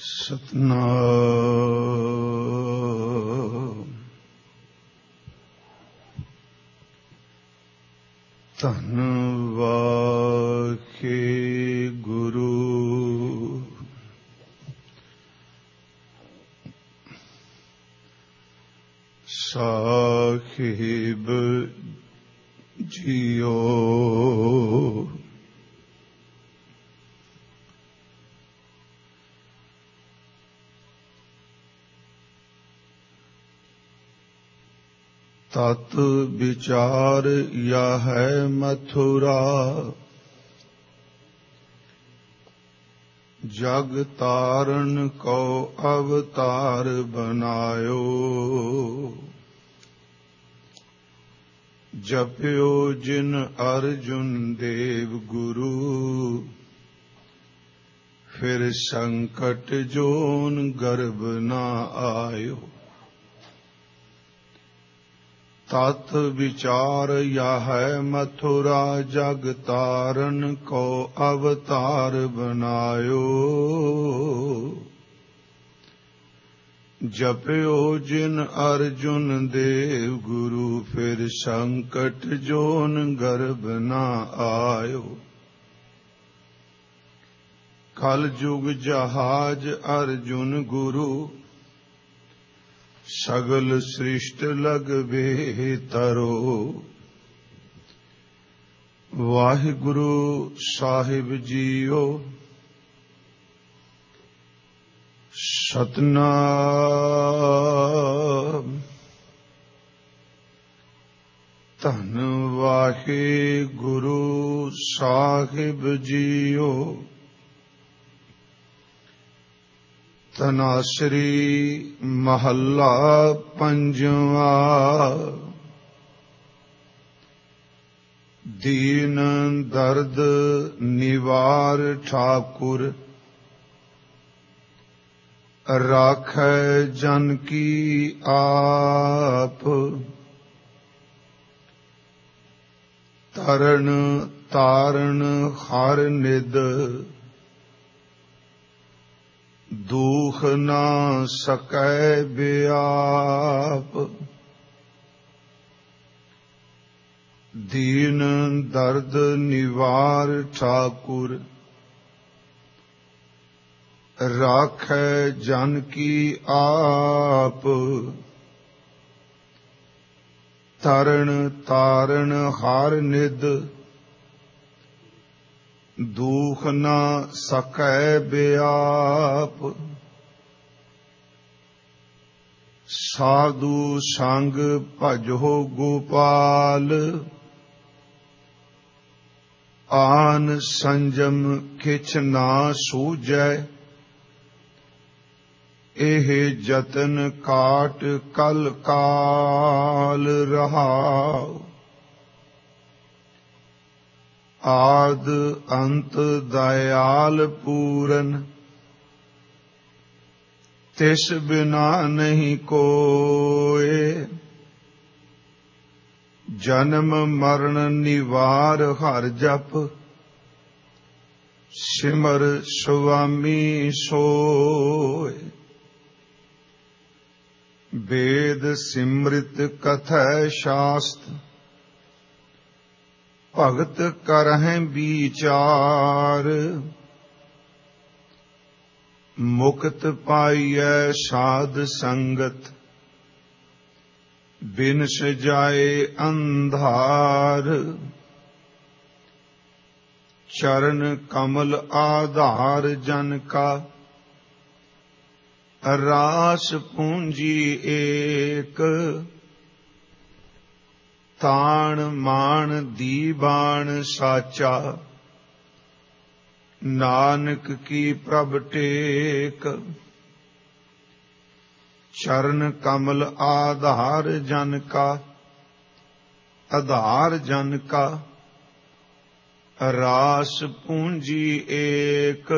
ਸਤਨਾਮ ਧੰਨ ਵਾਹਿਗੁਰੂ ਸਾਹਿਬ ਜੀਓ। ਤਤ ਵਿਚਾਰ ਯਾਹੈ ਮਥੁਰਾ, ਜਗ ਤਾਰਨ ਕੋ ਅਵਤਾਰ ਬਨਾਇਓ। ਜਪਿਓ ਜਿਨ ਅਰਜੁਨ ਦੇਵ ਗੁਰੂ, ਫਿਰ ਸੰਕਟ ਜੋਨ ਗਰਭ ਨਾ ਆਇਓ। ਤਤ ਵਿਚਾਰ ਯਾਹੈ ਮਥੁਰਾ, ਜਗ ਤਾਰਨ ਕੋ ਅਵਤਾਰ ਬਨਾਇਓ। ਜਪਿਓ ਜਿਨ ਅਰਜੁਨ ਦੇਵ ਗੁਰੂ, ਫਿਰ ਸੰਕਟ ਜੋਨ ਗਰਭ ਨਾ ਆਇਓ। ਕਲ ਜੁਗ ਜਹਾਜ ਅਰਜੁਨ ਗੁਰੂ, ਸਗਲ ਸ੍ਰਿਸ਼ਟ ਲਗਵੇ ਤਰੋ। ਵਾਹਿਗੁਰੂ ਸਾਹਿਬ ਜੀਓ। ਸਤਨਾਮ ਧੰਨ ਵਾਹਿਗੁਰੂ ਸਾਹਿਬ ਜੀਓ। ਧਨਾਸਰੀ ਮਹੱਲਾ ਪੰਜਵਾਂ। ਦੀਨ ਦਰਦ ਨਿਵਾਰ ਠਾਕੁਰ, ਰਾਖੈ ਜਨ ਕੀ ਆਪ। ਤਰਨ ਤਾਰਨ ਹਰ ਨਿਦ, ਦੁਖ ਨਾ ਸਕੈ ਬਿਆਪ। ਦੀਨ ਦਰਦ ਨਿਵਾਰ ਠਾਕੁਰ, ਰਾਖੈ ਜਨ ਕੀ ਆਪ। ਤਰਨ ਤਾਰਨ ਹਰ ਨਿਦ, ਦੁਖ ਨਾ ਸਕੈ ਬਿਆਪ। ਸਾਧੂ ਸੰਗ ਭਜੋ ਗੋਪਾਲ, ਆਨ ਸੰਜਮ ਕਿਛ ਨਾ ਸੂਝੈ। ਇਹ ਜਤਨ ਕਾਟ ਕਲ ਕਾਲ ਰਹਾਉ। ਆਦ ਅੰਤ ਦਇਆਲ ਪੂਰਨ, ਤਿਸ ਬਿਨਾ ਨਹੀਂ ਕੋਇ। ਜਨਮ ਮਰਨ ਨਿਵਾਰ ਹਰ ਜਪ, ਸਿਮਰ ਸੁਆਮੀ ਸੋਇ। ਵੇਦ ਸਿਮ੍ਰਿਤ ਕਥੈ ਸ਼ਾਸਤ, ਭਗਤ ਕਰਹਿ ਵਿਚਾਰ। ਮੁਕਤ ਪਾਈਐ ਸਾਧ ਸੰਗਤ, ਬਿਨ ਸਜਾਏ ਅੰਧਾਰ। ਚਰਨ ਕਮਲ ਆਧਾਰ ਜਨ ਕਾ, ਰਾਸ ਪੂੰਜੀ ਏਕ। ਤਾਣ ਮਾਣ ਦੀਬਾਨ ਸਾਚਾ, ਨਾਨਕ ਕੀ ਪ੍ਰਭ ਟੇਕ। ਚਰਨ ਕਮਲ ਆਧਾਰ ਜਨ ਕਾ, ਆਧਾਰ ਜਨ ਕਾ। ਰਾਸ ਪੂੰਜੀ ਏਕ।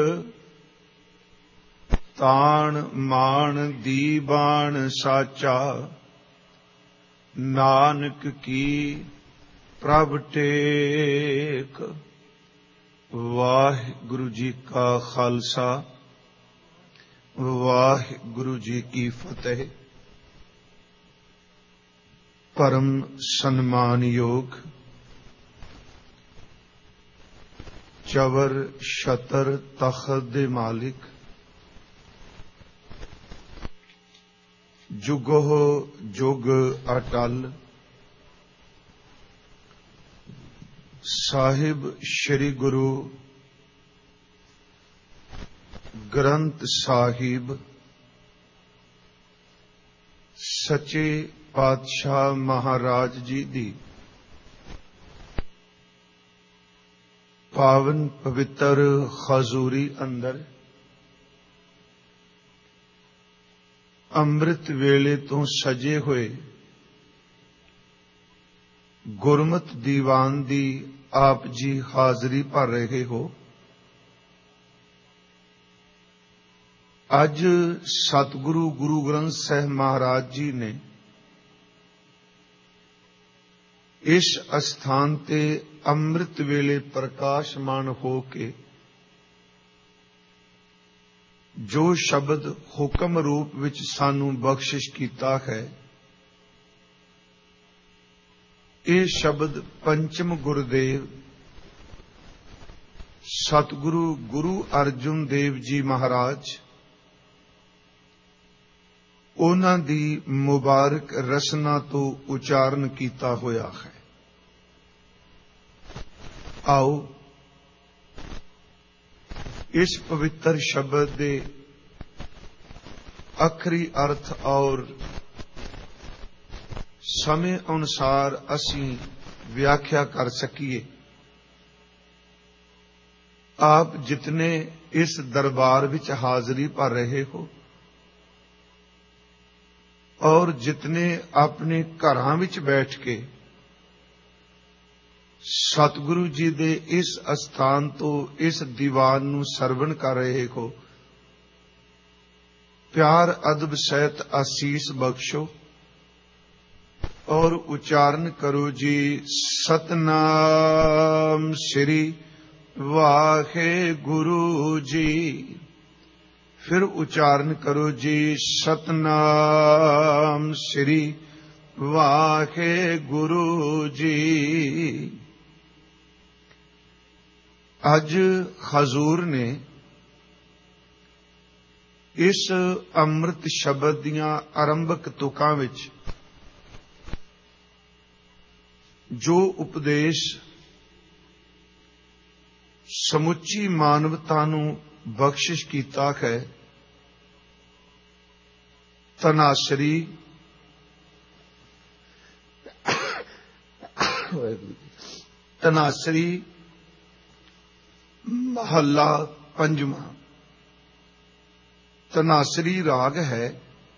ਤਾਣ ਮਾਣ ਦੀਬਾਨ ਸਾਚਾ, ਨਾਨਕ ਕੀ ਪ੍ਰਭ ਟੇਕ। ਵਾਹਿਗੁਰੂ ਜੀ ਕਾ ਖਾਲਸਾ, ਵਾਹਿਗੁਰੂ ਜੀ ਕੀ ਫਤਿਹ। ਪਰਮ ਸਨਮਾਨਯੋਗ ਚਵਰ ਛਤਰ ਤਖਤ ਦੇ ਮਾਲਿਕ, ਜੁਗੋ ਜੁਗ ਅਟਲ, ਸਾਹਿਬ ਸ੍ਰੀ ਗੁਰੂ ਗ੍ਰੰਥ ਸਾਹਿਬ, ਸੱਚੇ ਪਾਤਸ਼ਾਹ ਮਹਾਰਾਜ ਜੀ ਦੀ ਪਾਵਨ ਪਵਿੱਤਰ ਹਜ਼ੂਰੀ ਅੰਦਰ ਅੰਮ੍ਰਿਤ ਵੇਲੇ ਤੋਂ ਸਜੇ ਹੋਏ ਗੁਰਮਤਿ ਦੀਵਾਨ ਦੀ ਆਪ ਜੀ ਹਾਜ਼ਰੀ ਭਰ ਰਹੇ ਹੋ। ਅੱਜ ਸਤਿਗੁਰੂ ਗੁਰੂ ਗ੍ਰੰਥ ਸਾਹਿਬ ਮਹਾਰਾਜ ਜੀ ਨੇ ਇਸ ਅਸਥਾਨ ਤੇ ਅੰਮ੍ਰਿਤ ਵੇਲੇ ਪ੍ਰਕਾਸ਼ਮਾਨ ਹੋ ਕੇ ਜੋ ਸ਼ਬਦ ਹੁਕਮ ਰੂਪ ਵਿੱਚ ਸਾਨੂੰ ਬਖਸ਼ਿਸ਼ ਕੀਤਾ ਹੈ, ਇਹ ਸ਼ਬਦ ਪੰਚਮ ਗੁਰਦੇਵ ਸਤਿਗੁਰੂ ਗੁਰੂ ਅਰਜਨ ਦੇਵ ਜੀ ਮਹਾਰਾਜ, ਉਹਨਾਂ ਦੀ ਮੁਬਾਰਕ ਰਸਨਾ ਤੋਂ ਉਚਾਰਨ ਕੀਤਾ ਹੋਇਆ ਹੈ। ਆਓ ਇਸ ਪਵਿੱਤਰ ਸ਼ਬਦ ਦੇ ਆਖਰੀ ਅਰਥ ਔਰ ਸਮੇਂ ਅਨੁਸਾਰ ਅਸੀਂ ਵਿਆਖਿਆ ਕਰ ਸਕੀਏ। ਆਪ ਜਿਤਨੇ ਇਸ ਦਰਬਾਰ ਵਿੱਚ ਹਾਜ਼ਰੀ ਭਰ ਰਹੇ ਹੋ ਔਰ ਜਿਤਨੇ ਆਪਣੇ ਘਰਾਂ ਵਿੱਚ ਬੈਠ ਕੇ ਸਤਿਗੁਰੂ ਜੀ ਦੇ ਇਸ ਅਸਥਾਨ ਤੋਂ ਇਸ ਦੀਵਾਨ ਨੂੰ ਸਰਵਣ ਕਰ ਰਹੇ ਹੋ, ਪਿਆਰ ਅਦਬ ਸਹਿਤ ਆਸੀਸ ਬਖਸ਼ੋ ਔਰ ਉਚਾਰਨ ਕਰੋ ਜੀ, ਸਤਨਾਮ ਸ੍ਰੀ ਵਾਹਿਗੁਰੂ ਜੀ। ਫਿਰ ਉਚਾਰਨ ਕਰੋ ਜੀ, ਸਤਨਾਮ ਸ੍ਰੀ ਵਾਹਿਗੁਰੂ ਜੀ। ਅੱਜ ਹਜ਼ੂਰ ਨੇ ਇਸ ਅੰਮ੍ਰਿਤ ਸ਼ਬਦ ਦੀਆਂ ਆਰੰਭਕ ਤੁਕਾਂ ਵਿੱਚ ਜੋ ਉਪਦੇਸ਼ ਸਮੁੱਚੀ ਮਾਨਵਤਾ ਨੂੰ ਬਖਸ਼ਿਸ਼ ਕੀਤਾ ਹੈ, ਤਨਾਸਰੀ ਮਹੱਲਾ ਪੰਜਵਾਂ। ਤਨਾਸਰੀ ਰਾਗ ਹੈ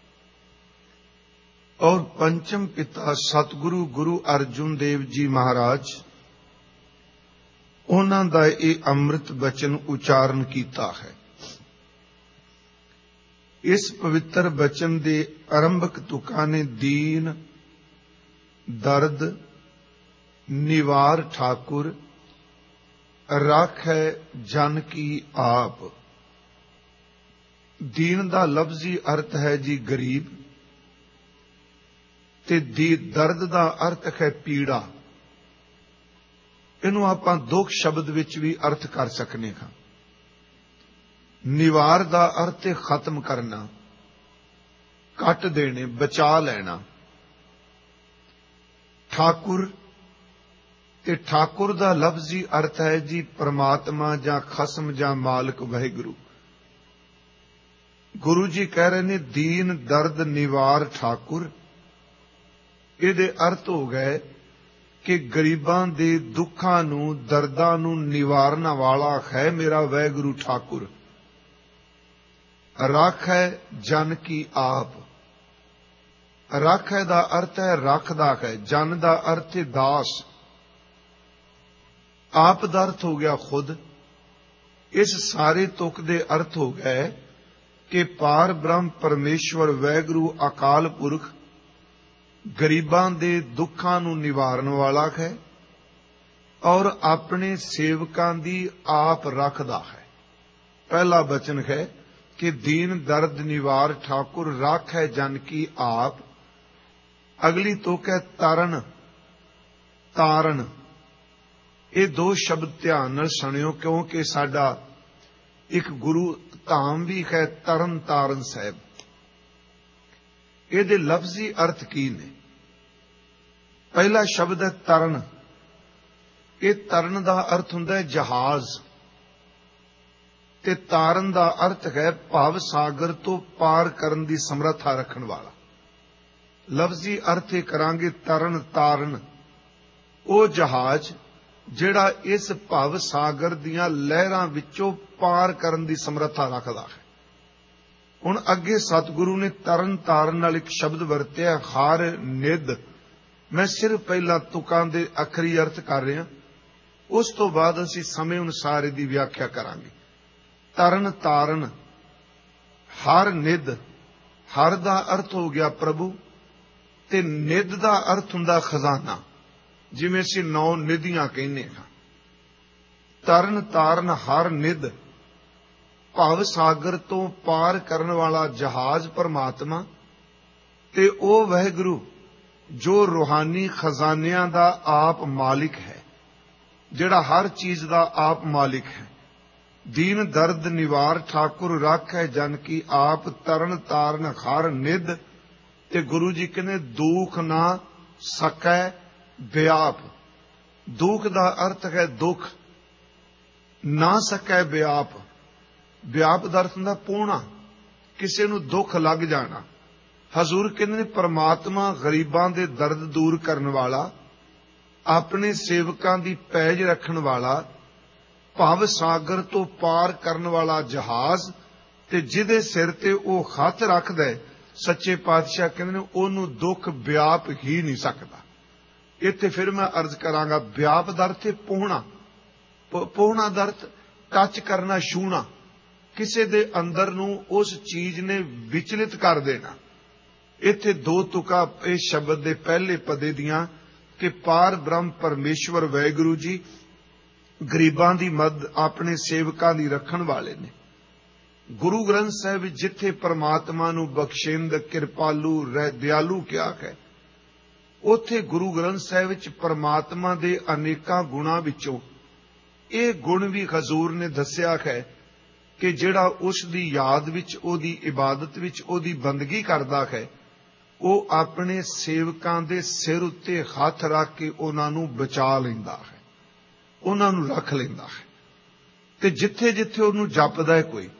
ਔਰ ਪੰਚਮ ਪਿਤਾ ਸਤਿਗੁਰੂ ਗੁਰੂ ਅਰਜਨ ਦੇਵ ਜੀ ਮਹਾਰਾਜ, ਉਹਨਾਂ ਦਾ ਇਹ ਅੰਮ੍ਰਿਤ ਬਚਨ ਉਚਾਰਨ ਕੀਤਾ ਹੈ। ਇਸ ਪਵਿੱਤਰ ਬਚਨ ਦੇ ਆਰੰਭਕ ਤੁਕਾਂ ਨੇ ਦੀਨ ਦਰਦ ਨਿਵਾਰ ਠਾਕੁਰ, ਰਾਖੈ ਜਨ ਕੀ ਆਪ। ਦੀਨ ਦਾ ਲਫ਼ਜ਼ੀ ਅਰਥ ਹੈ ਜੀ ਗਰੀਬ, ਤੇ ਦਰਦ ਦਾ ਅਰਥ ਹੈ ਪੀੜਾ। ਇਹਨੂੰ ਆਪਾਂ ਦੁੱਖ ਸ਼ਬਦ ਵਿੱਚ ਵੀ ਅਰਥ ਕਰ ਸਕਨੇ ਹਾਂ। ਨਿਵਾਰ ਦਾ ਅਰਥ ਹੈ ਖਤਮ ਕਰਨਾ, ਕੱਟ ਦੇਣੇ, ਬਚਾ ਲੈਣਾ। ਠਾਕੁਰ, ਤੇ ਠਾਕੁਰ ਦਾ ਲਫ਼ਜ਼ੀ ਅਰਥ ਹੈ ਜੀ ਪਰਮਾਤਮਾ ਜਾਂ ਖਸਮ ਜਾਂ ਮਾਲਕ ਵਾਹਿਗੁਰੂ। ਗੁਰੂ ਜੀ ਕਹਿ ਰਹੇ ਨੇ ਦੀਨ ਦਰਦ ਨਿਵਾਰ ਠਾਕੁਰ। ਇਹਦੇ ਅਰਥ ਹੋ ਗਏ ਕਿ ਗਰੀਬਾਂ ਦੇ ਦੁੱਖਾਂ ਨੂੰ, ਦਰਦਾਂ ਨੂੰ ਨਿਵਾਰਨ ਵਾਲਾ ਹੈ ਮੇਰਾ ਵਾਹਿਗੁਰੂ ਠਾਕੁਰ। ਰਾਖੈ ਜਨ ਕੀ ਆਪ। ਰਾਖੈ ਦਾ ਅਰਥ ਹੈ ਰੱਖਦਾ ਹੈ, ਜਨ ਦਾ ਅਰਥ ਹੈ ਦਾਸ, ਆਪ ਦਾ ਅਰਥ ਹੋ ਗਿਆ ਖੁਦ। ਇਸ ਸਾਰੇ ਤੁਕ ਦੇ ਅਰਥ ਹੋ ਗਏ ਕਿ ਪਾਰ ਬ੍ਰਹਮ ਪਰਮੇਸ਼ਵਰ ਵਾਹਿਗੁਰੂ ਅਕਾਲ ਪੁਰਖ ਗਰੀਬਾਂ ਦੇ ਦੁੱਖਾਂ ਨੂੰ ਨਿਵਾਰਨ ਵਾਲਾ ਹੈ ਔਰ ਆਪਣੇ ਸੇਵਕਾਂ ਦੀ ਆਪ ਰੱਖਦਾ ਹੈ। ਪਹਿਲਾ ਬਚਨ ਹੈ कि दीन दर्द निवार ठाकुर राखै जन की आप। अगली तुक है तरन तारण। ये दो शब्द ध्यान नाल सुनियो, क्योंकि साडा एक गुरु धाम भी है तरन तारण साहब। ਇਹਦੇ ਲਫ਼ਜ਼ੀ अर्थ की ने? पहला शब्द है तरन। ਇਹ ਤਰਨ ਦਾ अर्थ ਹੁੰਦਾ है जहाज, ਤੇ ਤਾਰਨ ਦਾ अर्थ है ਭਵ ਸਾਗਰ ਤੋਂ ਪਾਰ ਕਰਨ ਦੀ ਸਮਰੱਥਾ ਰੱਖਣ ਵਾਲਾ। ਲਫ਼ਜ਼ੀ अर्थ ਇਹ ਕਰਾਂਗੇ ਤਰਨ ਤਾਰਨ, ਉਹ ਜਹਾਜ਼ ਜਿਹੜਾ ਇਸ ਭਵ ਸਾਗਰ ਦੀਆਂ ਲਹਿਰਾਂ ਵਿੱਚੋਂ ਪਾਰ ਕਰਨ ਦੀ ਸਮਰੱਥਾ ਰੱਖਦਾ ਹੈ। ਹੁਣ ਅੱਗੇ ਸਤਿਗੁਰੂ ਨੇ ਤਰਨ ਤਾਰਨ ਨਾਲ ਇੱਕ ਸ਼ਬਦ ਵਰਤਿਆ ਹਰ ਨਿੱਧ। ਮੈਂ ਸਿਰਫ ਪਹਿਲਾਂ ਤੁਕਾਂ ਦੇ ਅਖਰੀ ਅਰਥ ਕਰ ਰਿਹਾ, ਉਸ ਤੋਂ ਬਾਅਦ ਅਸੀਂ ਸਮੇਂ ਅਨੁਸਾਰ ਇਹਦੀ ਵਿਆਖਿਆ ਕਰਾਂਗੇ। ਤਰਨ ਤਾਰਨ, ਹਰ ਨਿੱਧ। ਹਰ ਦਾ ਅਰਥ ਹੋ ਗਿਆ ਪ੍ਰਭੂ, ਤੇ ਨਿੱਧ ਦਾ ਅਰਥ ਹੁੰਦਾ ਖਜ਼ਾਨਾ, ਜਿਵੇਂ ਅਸੀਂ 9 ਨਿਧੀਆਂ ਕਹਿੰਦੇ ਹਾਂ। ਤਰਨ ਤਾਰਨ ਹਰ ਨਿੱਧ, ਭਵ ਸਾਗਰ ਤੋਂ ਪਾਰ ਕਰਨ ਵਾਲਾ ਜਹਾਜ਼ ਪਰਮਾਤਮਾ, ਤੇ ਉਹ ਵਾਹਿਗੁਰੂ ਜੋ ਰੂਹਾਨੀ ਖਜ਼ਾਨਿਆਂ ਦਾ ਆਪ ਮਾਲਿਕ ਹੈ, ਜਿਹੜਾ ਹਰ ਚੀਜ਼ ਦਾ ਆਪ ਮਾਲਿਕ ਹੈ। ਦੀਨ ਦਰਦ ਨਿਵਾਰ ਠਾਕੁਰ ਰਾਖੈ ਜਨ ਕੀ ਆਪ। ਤਰਨ ਤਾਰਨ ਹਰ ਨਿੱਧ, ਤੇ ਗੁਰੂ ਜੀ ਕਹਿੰਦੇ ਦੁੱਖ ਨਾ ਸਕੈ ਵਿਆਪ। ਦੁੱਖ ਦਾ ਅਰਥ ਹੈ ਦੁੱਖ, ਨਾ ਸਕੈ ਵਿਆਪ। ਵਿਆਪ ਦਾ ਅਰਥ ਹੁੰਦਾ ਪਹੁੰਚਣਾ, ਕਿਸੇ ਨੂੰ ਦੁੱਖ ਲੱਗ ਜਾਣਾ। ਹਜ਼ੂਰ ਕਹਿੰਦੇ ਨੇ ਪਰਮਾਤਮਾ ਗਰੀਬਾਂ ਦੇ ਦਰਦ ਦੂਰ ਕਰਨ ਵਾਲਾ, ਆਪਣੇ ਸੇਵਕਾਂ ਦੀ ਪੈਜ ਰੱਖਣ ਵਾਲਾ, ਭਵ ਸਾਗਰ ਤੋਂ ਪਾਰ ਕਰਨ ਵਾਲਾ ਜਹਾਜ਼, ਤੇ ਜਿਹਦੇ ਸਿਰ ਤੇ ਉਹ ਹੱਥ ਰੱਖਦਾ ਹੈ, ਸੱਚੇ ਪਾਤਸ਼ਾਹ ਕਹਿੰਦੇ ਨੇ ਉਹਨੂੰ ਦੁੱਖ ਵਿਆਪ ਹੀ ਨਹੀਂ ਸਕਦਾ। ਇੱਥੇ ਫਿਰ ਮੈਂ ਅਰਜ਼ ਕਰਾਂਗਾ, ਵਿਆਪ ਦਾ ਅਰਥ ਹੈ ਪਹੁੰਚਣਾ। ਪਹੁੰਚਣਾ ਦਾ ਅਰਥ ਟੱਚ ਕਰਨਾ, ਛੂਹਣਾ, ਕਿਸੇ ਦੇ ਅੰਦਰ ਨੂੰ ਉਸ ਚੀਜ਼ ਨੇ ਵਿਚਲਿਤ ਕਰ ਦੇਣਾ। ਇੱਥੇ ਦੋ ਤੁਕਾਂ ਇਸ ਸ਼ਬਦ ਦੇ ਪਹਿਲੇ ਪਦੇ ਦੀਆਂ ਕਿ ਪਾਰ ਬ੍ਰਹਮ ਪਰਮੇਸ਼ਵਰ ਵਾਹਿਗੁਰੂ ਜੀ ਗਰੀਬਾਂ ਦੀ ਮਦਦ, ਆਪਣੇ ਸੇਵਕਾਂ ਦੀ ਰੱਖਣ ਵਾਲੇ ਨੇ। ਗੁਰੂ ਗ੍ਰੰਥ ਸਾਹਿਬ ਜਿੱਥੇ ਪਰਮਾਤਮਾ ਨੂੰ ਬਖਸ਼ਿੰਦ, ਕਿਰਪਾਲੂ, ਦਿਆਲੂ ਕਿਹਾ ਹੈ, ਉੱਥੇ ਗੁਰੂ ਗ੍ਰੰਥ ਸਾਹਿਬ ਵਿੱਚ ਪਰਮਾਤਮਾ ਦੇ ਅਨੇਕਾਂ ਗੁਣਾਂ ਵਿੱਚੋਂ ਇਹ ਗੁਣ ਵੀ ਹਜ਼ੂਰ ਨੇ ਦੱਸਿਆ ਹੈ ਕਿ ਜਿਹੜਾ ਉਸ ਦੀ ਯਾਦ ਵਿੱਚ, ਉਹਦੀ ਇਬਾਦਤ ਵਿੱਚ, ਉਹਦੀ ਬੰਦਗੀ ਕਰਦਾ ਹੈ, ਉਹ ਆਪਣੇ ਸੇਵਕਾਂ ਦੇ ਸਿਰ ਉੱਤੇ ਹੱਥ ਰੱਖ ਕੇ ਉਹਨਾਂ ਨੂੰ ਬਚਾ ਲੈਂਦਾ ਹੈ, ਉਹਨਾਂ ਨੂੰ ਰੱਖ ਲੈਂਦਾ ਹੈ। ਤੇ ਜਿੱਥੇ ਜਿੱਥੇ ਉਹਨੂੰ ਜਪਦਾ ਹੈ, ਕੋਈ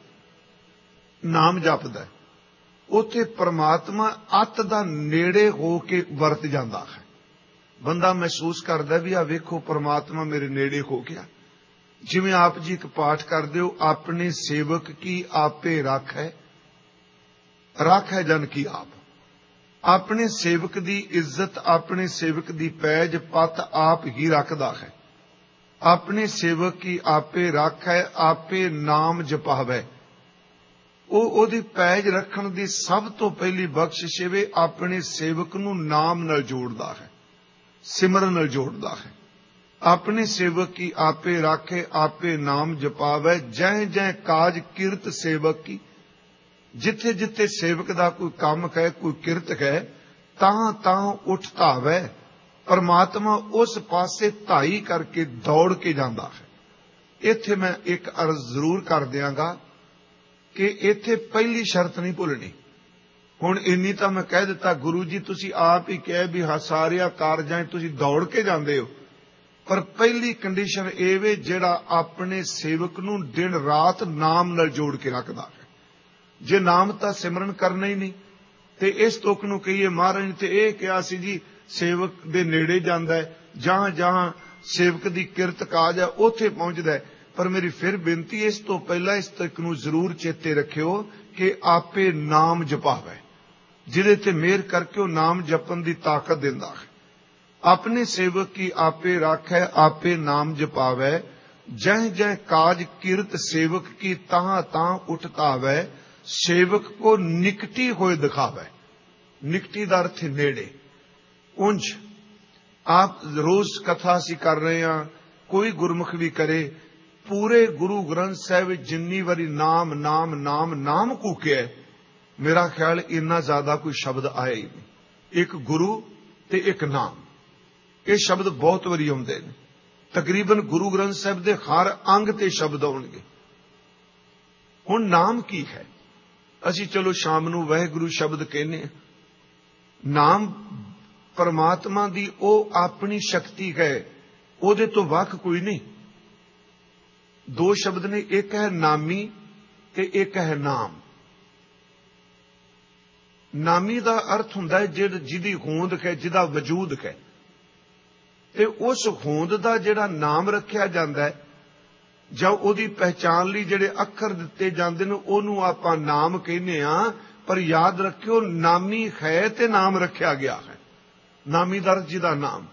ਨਾਮ ਜਪਦਾ ਹੈ, ਉੱਥੇ ਪਰਮਾਤਮਾ ਅੱਤ ਦਾ ਨੇੜੇ ਹੋ ਕੇ ਵਰਤ ਜਾਂਦਾ ਹੈ। ਬੰਦਾ ਮਹਿਸੂਸ ਕਰਦਾ ਵੀ ਆ ਵੇਖੋ ਪਰਮਾਤਮਾ ਮੇਰੇ ਨੇੜੇ ਹੋ ਗਿਆ। ਜਿਵੇਂ ਆਪ ਜੀ ਇੱਕ ਪਾਠ ਕਰਦੇ ਹੋ, ਆਪਣੇ ਸੇਵਕ ਕੀ ਆਪੇ ਰਾਖੈ, ਰਾਖੈ ਜਨ ਕੀ ਆਪ। ਆਪਣੇ ਸੇਵਕ ਦੀ ਇੱਜ਼ਤ, ਆਪਣੇ ਸੇਵਕ ਦੀ ਪੈਜ ਪੱਤ ਆਪ ਹੀ ਰੱਖਦਾ ਹੈ। ਆਪਣੇ ਸੇਵਕ ਕੀ ਆਪੇ ਰਾਖੈ, ਆਪੇ ਨਾਮ ਜਪਾਵੈ। ਉਹਦੀ ਪੈਜ ਰੱਖਣ ਦੀ ਸਭ ਤੋਂ ਪਹਿਲੀ ਬਖਸ਼ਿਸ਼ ਵੇ ਆਪਣੇ ਸੇਵਕ ਨੂੰ ਨਾਮ ਨਾਲ ਜੋੜਦਾ ਹੈ, ਸਿਮਰਨ ਨਾਲ ਜੋੜਦਾ ਹੈ। ਆਪਣੇ ਸੇਵਕ ਕੀ ਆਪੇ ਰਾਖੇ, ਆਪੇ ਨਾਮ ਜਪਾਵੈ। ਜੈ ਜੈ ਕਾਜ ਕਿਰਤ ਸੇਵਕ ਕੀ। ਜਿੱਥੇ ਜਿੱਥੇ ਸੇਵਕ ਦਾ ਕੋਈ ਕੰਮ ਹੈ, ਕੋਈ ਕਿਰਤ ਹੈ, ਤਾਂ ਤਾਂ ਉੱਠ ਧਾਵੈ। ਪਰਮਾਤਮਾ ਉਸ ਪਾਸੇ ਧਾਈ ਕਰਕੇ ਦੌੜ ਕੇ ਜਾਂਦਾ ਹੈ। ਇੱਥੇ ਮੈਂ ਇੱਕ ਅਰਜ਼ ਜ਼ਰੂਰ ਕਰ ਦਿਆਂਗਾ ਕਿ ਇੱਥੇ ਪਹਿਲੀ ਸ਼ਰਤ ਨਹੀਂ ਭੁੱਲਣੀ। ਹੁਣ ਇੰਨੀ ਤਾਂ ਮੈਂ ਕਹਿ ਦਿੱਤਾ, ਗੁਰੂ ਜੀ ਤੁਸੀਂ ਆਪ ਹੀ ਕਹਿ ਵੀ ਸਾਰਿਆਂ ਕਾਰਜਾਂ ਤੁਸੀਂ ਦੌੜ ਕੇ ਜਾਂਦੇ ਹੋ, ਪਰ ਪਹਿਲੀ ਕੰਡੀਸ਼ਨ ਇਹ ਵੇ ਜਿਹੜਾ ਆਪਣੇ ਸੇਵਕ ਨੂੰ ਦਿਨ ਰਾਤ ਨਾਮ ਨਾਲ ਜੋੜ ਕੇ ਰੱਖਦਾ ਹੈ। ਜੇ ਨਾਮ ਤਾਂ ਸਿਮਰਨ ਕਰਨਾ ਹੀ ਨਹੀਂ, ਤੇ ਇਸ ਤੁਕ ਨੂੰ ਕਹੀਏ ਮਹਾਰਾਜ ਨੇ ਤੇ ਇਹ ਕਿਹਾ ਸੀ ਜੀ ਸੇਵਕ ਦੇ ਨੇੜੇ ਜਾਂਦਾ ਹੈ, ਜਹਾਂ ਜਹਾਂ ਸੇਵਕ ਦੀ ਕਿਰਤ ਕਾਜ ਹੈ ਉੱਥੇ ਪਹੁੰਚਦਾ ਹੈ। ਪਰ ਮੇਰੀ ਫਿਰ ਬੇਨਤੀ, ਇਸ ਤੋਂ ਪਹਿਲਾਂ ਇਸ ਤੁਕ ਨੂੰ ਜ਼ਰੂਰ ਚੇਤੇ ਰੱਖਿਓ ਕਿ ਆਪੇ ਨਾਮ ਜਪਾਵੇ, ਜਿਹਦੇ ਤੇ ਮਿਹਰ ਕਰਕੇ ਉਹ ਨਾਮ ਜਪਣ ਦੀ ਤਾਕਤ ਦਿੰਦਾ ਹੈ। ਆਪਣੇ ਸੇਵਕ ਕੀ ਆਪੇ ਰਾਖੈ, ਆਪੇ ਨਾਮ ਜਪਾਵੈ। ਜਹ ਜਹ ਕਾਜ ਕਿਰਤ ਸੇਵਕ ਕੀ ਤਹਾਂ ਤਾਂ ਉਠਤਾਵੈ। ਸੇਵਕ ਕੋ ਨਿਕਟੀ ਹੋਏ ਦਿਖਾਵੈ। ਨਿਕਟੀ ਦਾ ਅਰਥ ਨੇੜੇ। ਉਂਝ ਆਪ ਰੋਜ਼ ਕਥਾ ਅਸੀਂ ਕਰ ਰਹੇ ਹਾਂ, ਕੋਈ ਗੁਰਮੁਖ ਵੀ ਕਰੇ ਪੂਰੇ ਗੁਰੂ ਗ੍ਰੰਥ ਸਾਹਿਬ ਜਿੰਨੀ ਵਾਰੀ ਨਾਮ ਨਾਮ ਨਾਮ ਨਾਮ ਕੂਕਿਆ, ਮੇਰਾ ਖਿਆਲ ਇੰਨਾ ਜ਼ਿਆਦਾ ਕੋਈ ਸ਼ਬਦ ਆਇਆ ਹੀ ਨਹੀਂ। ਇੱਕ ਗੁਰੂ ਤੇ ਇੱਕ ਨਾਮ, ਇਹ ਸ਼ਬਦ ਬਹੁਤ ਵਾਰੀ ਆਉਂਦੇ ਨੇ। ਤਕਰੀਬਨ ਗੁਰੂ ਗ੍ਰੰਥ ਸਾਹਿਬ ਦੇ ਹਰ ਅੰਗ ਤੇ ਸ਼ਬਦ ਆਉਣਗੇ। ਹੁਣ ਨਾਮ ਕੀ ਹੈ? ਅਸੀਂ ਚਲੋ ਸ਼ਾਮ ਨੂੰ ਵਾਹਿਗੁਰੂ ਸ਼ਬਦ ਕਹਿੰਦੇ ਹਾਂ। ਨਾਮ ਪਰਮਾਤਮਾ ਦੀ ਉਹ ਆਪਣੀ ਸ਼ਕਤੀ ਹੈ, ਉਹਦੇ ਤੋਂ ਵੱਖ ਕੋਈ ਨਹੀਂ। ਦੋ ਸ਼ਬਦ ਨੇ, ਇੱਕ ਹੈ ਨਾਮੀ ਤੇ ਇੱਕ ਹੈ ਨਾਮ। ਨਾਮੀ ਦਾ ਅਰਥ ਹੁੰਦਾ ਹੈ ਜਿਹਦੀ ਹੋਂਦ ਹੈ, ਜਿਹਦਾ ਵਜੂਦ ਹੈ। ਤੇ ਉਸ ਹੋਂਦ ਦਾ ਜਿਹੜਾ ਨਾਮ ਰੱਖਿਆ ਜਾਂਦਾ ਹੈ ਜਾਂ ਉਹਦੀ ਪਹਿਚਾਣ ਲਈ ਜਿਹੜੇ ਅੱਖਰ ਦਿੱਤੇ ਜਾਂਦੇ ਨੇ, ਉਹਨੂੰ ਆਪਾਂ ਨਾਮ ਕਹਿੰਦੇ ਆ। ਪਰ ਯਾਦ ਰੱਖਿਓ, ਨਾਮੀ ਹੈ ਤੇ ਨਾਮ ਰੱਖਿਆ ਗਿਆ ਹੈ। ਨਾਮੀ ਦਾ ਅਰਥ ਜਿਹਦਾ ਨਾਮ।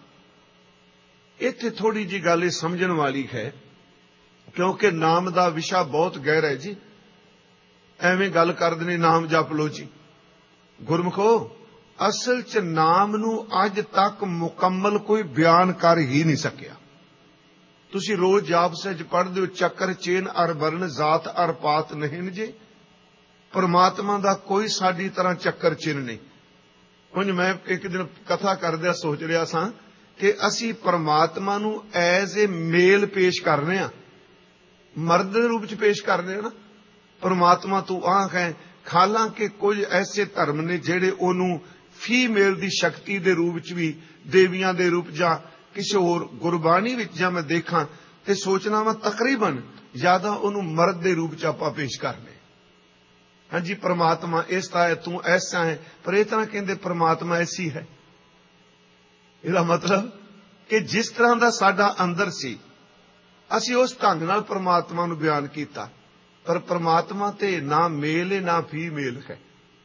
ਇੱਥੇ ਥੋੜੀ ਜੀ ਗੱਲ ਇਹ ਸਮਝਣ ਵਾਲੀ ਹੈ, ਕਿਉਂਕਿ ਨਾਮ ਦਾ ਵਿਸ਼ਾ ਬਹੁਤ ਗਹਿਰਾ ਹੈ ਜੀ। ਐਵੇਂ ਗੱਲ ਕਰਦੇ ਨੇ ਨਾਮ ਜਪ ਲੋ ਜੀ। ਗੁਰਮੁਖੋ, ਅਸਲ 'ਚ ਨਾਮ ਨੂੰ ਅੱਜ ਤੱਕ ਮੁਕੰਮਲ ਕੋਈ ਬਿਆਨ ਕਰ ਹੀ ਨਹੀਂ ਸਕਿਆ। ਤੁਸੀਂ ਰੋਜ਼ ਜਾਪ ਸਹਿਜ ਪੜ੍ਹਦੇ ਹੋ, ਚੱਕਰ ਚੇਨ ਅਰ ਵਰਨ ਜ਼ਾਤ ਅਰ ਪਾਤ ਨਹੀਂ ਜੇ। ਪਰਮਾਤਮਾ ਦਾ ਕੋਈ ਸਾਡੀ ਤਰ੍ਹਾਂ ਚੱਕਰ ਚਿੰਨ ਨਹੀਂ। ਹੁਣ ਮੈਂ ਇੱਕ ਦਿਨ ਕਥਾ ਕਰਦਿਆਂ ਸੋਚ ਰਿਹਾ ਸਾਂ ਕਿ ਅਸੀਂ ਪਰਮਾਤਮਾ ਨੂੰ ਐਜ਼ ਏ ਮੇਲ ਪੇਸ਼ ਕਰ ਰਹੇ ਹਾਂ, ਮਰਦ ਦੇ ਰੂਪ 'ਚ ਪੇਸ਼ ਕਰ ਰਹੇ ਹਾਂ ਨਾ। ਪਰਮਾਤਮਾ ਤੂੰ ਆਹ ਹੈ। ਹਾਲਾਂਕਿ ਕੁਝ ਐਸੇ ਧਰਮ ਨੇ ਜਿਹੜੇ ਉਹਨੂੰ ਫੀਮੇਲ ਦੀ ਸ਼ਕਤੀ ਦੇ ਰੂਪ 'ਚ ਵੀ, ਦੇਵੀਆਂ ਦੇ ਰੂਪ ਜਾਂ ਕਿਸੇ ਹੋਰ ਗੁਰਬਾਣੀ ਵਿੱਚ ਜਾਂ ਮੈਂ ਦੇਖਾਂ ਤੇ ਸੋਚਣਾ ਵਾ ਤਕਰੀਬਨ ਜ਼ਿਆਦਾ ਉਹਨੂੰ ਮਰਦ ਦੇ ਰੂਪ 'ਚ ਆਪਾਂ ਪੇਸ਼ ਕਰਨੇ। ਹਾਂਜੀ, ਪਰਮਾਤਮਾ ਇਸ ਤਰ੍ਹਾਂ ਹੈ, ਤੂੰ ਐਸਾ ਹੈ। ਪਰ ਇਹ ਤਰ੍ਹਾਂ ਕਹਿੰਦੇ ਪਰਮਾਤਮਾ ਐਸੀ ਹੈ। ਇਹਦਾ ਮਤਲਬ ਕਿ ਜਿਸ ਤਰ੍ਹਾਂ ਦਾ ਸਾਡਾ ਅੰਦਰ ਸੀ, ਅਸੀਂ ਉਸ ਢੰਗ ਨਾਲ ਪਰਮਾਤਮਾ ਨੂੰ ਬਿਆਨ ਕੀਤਾ। ਪਰ ਪਰਮਾਤਮਾ ਤੇ ਨਾ ਮੇਲ ਹੈ ਨਾ ਫੀਮੇਲ ਹੈ।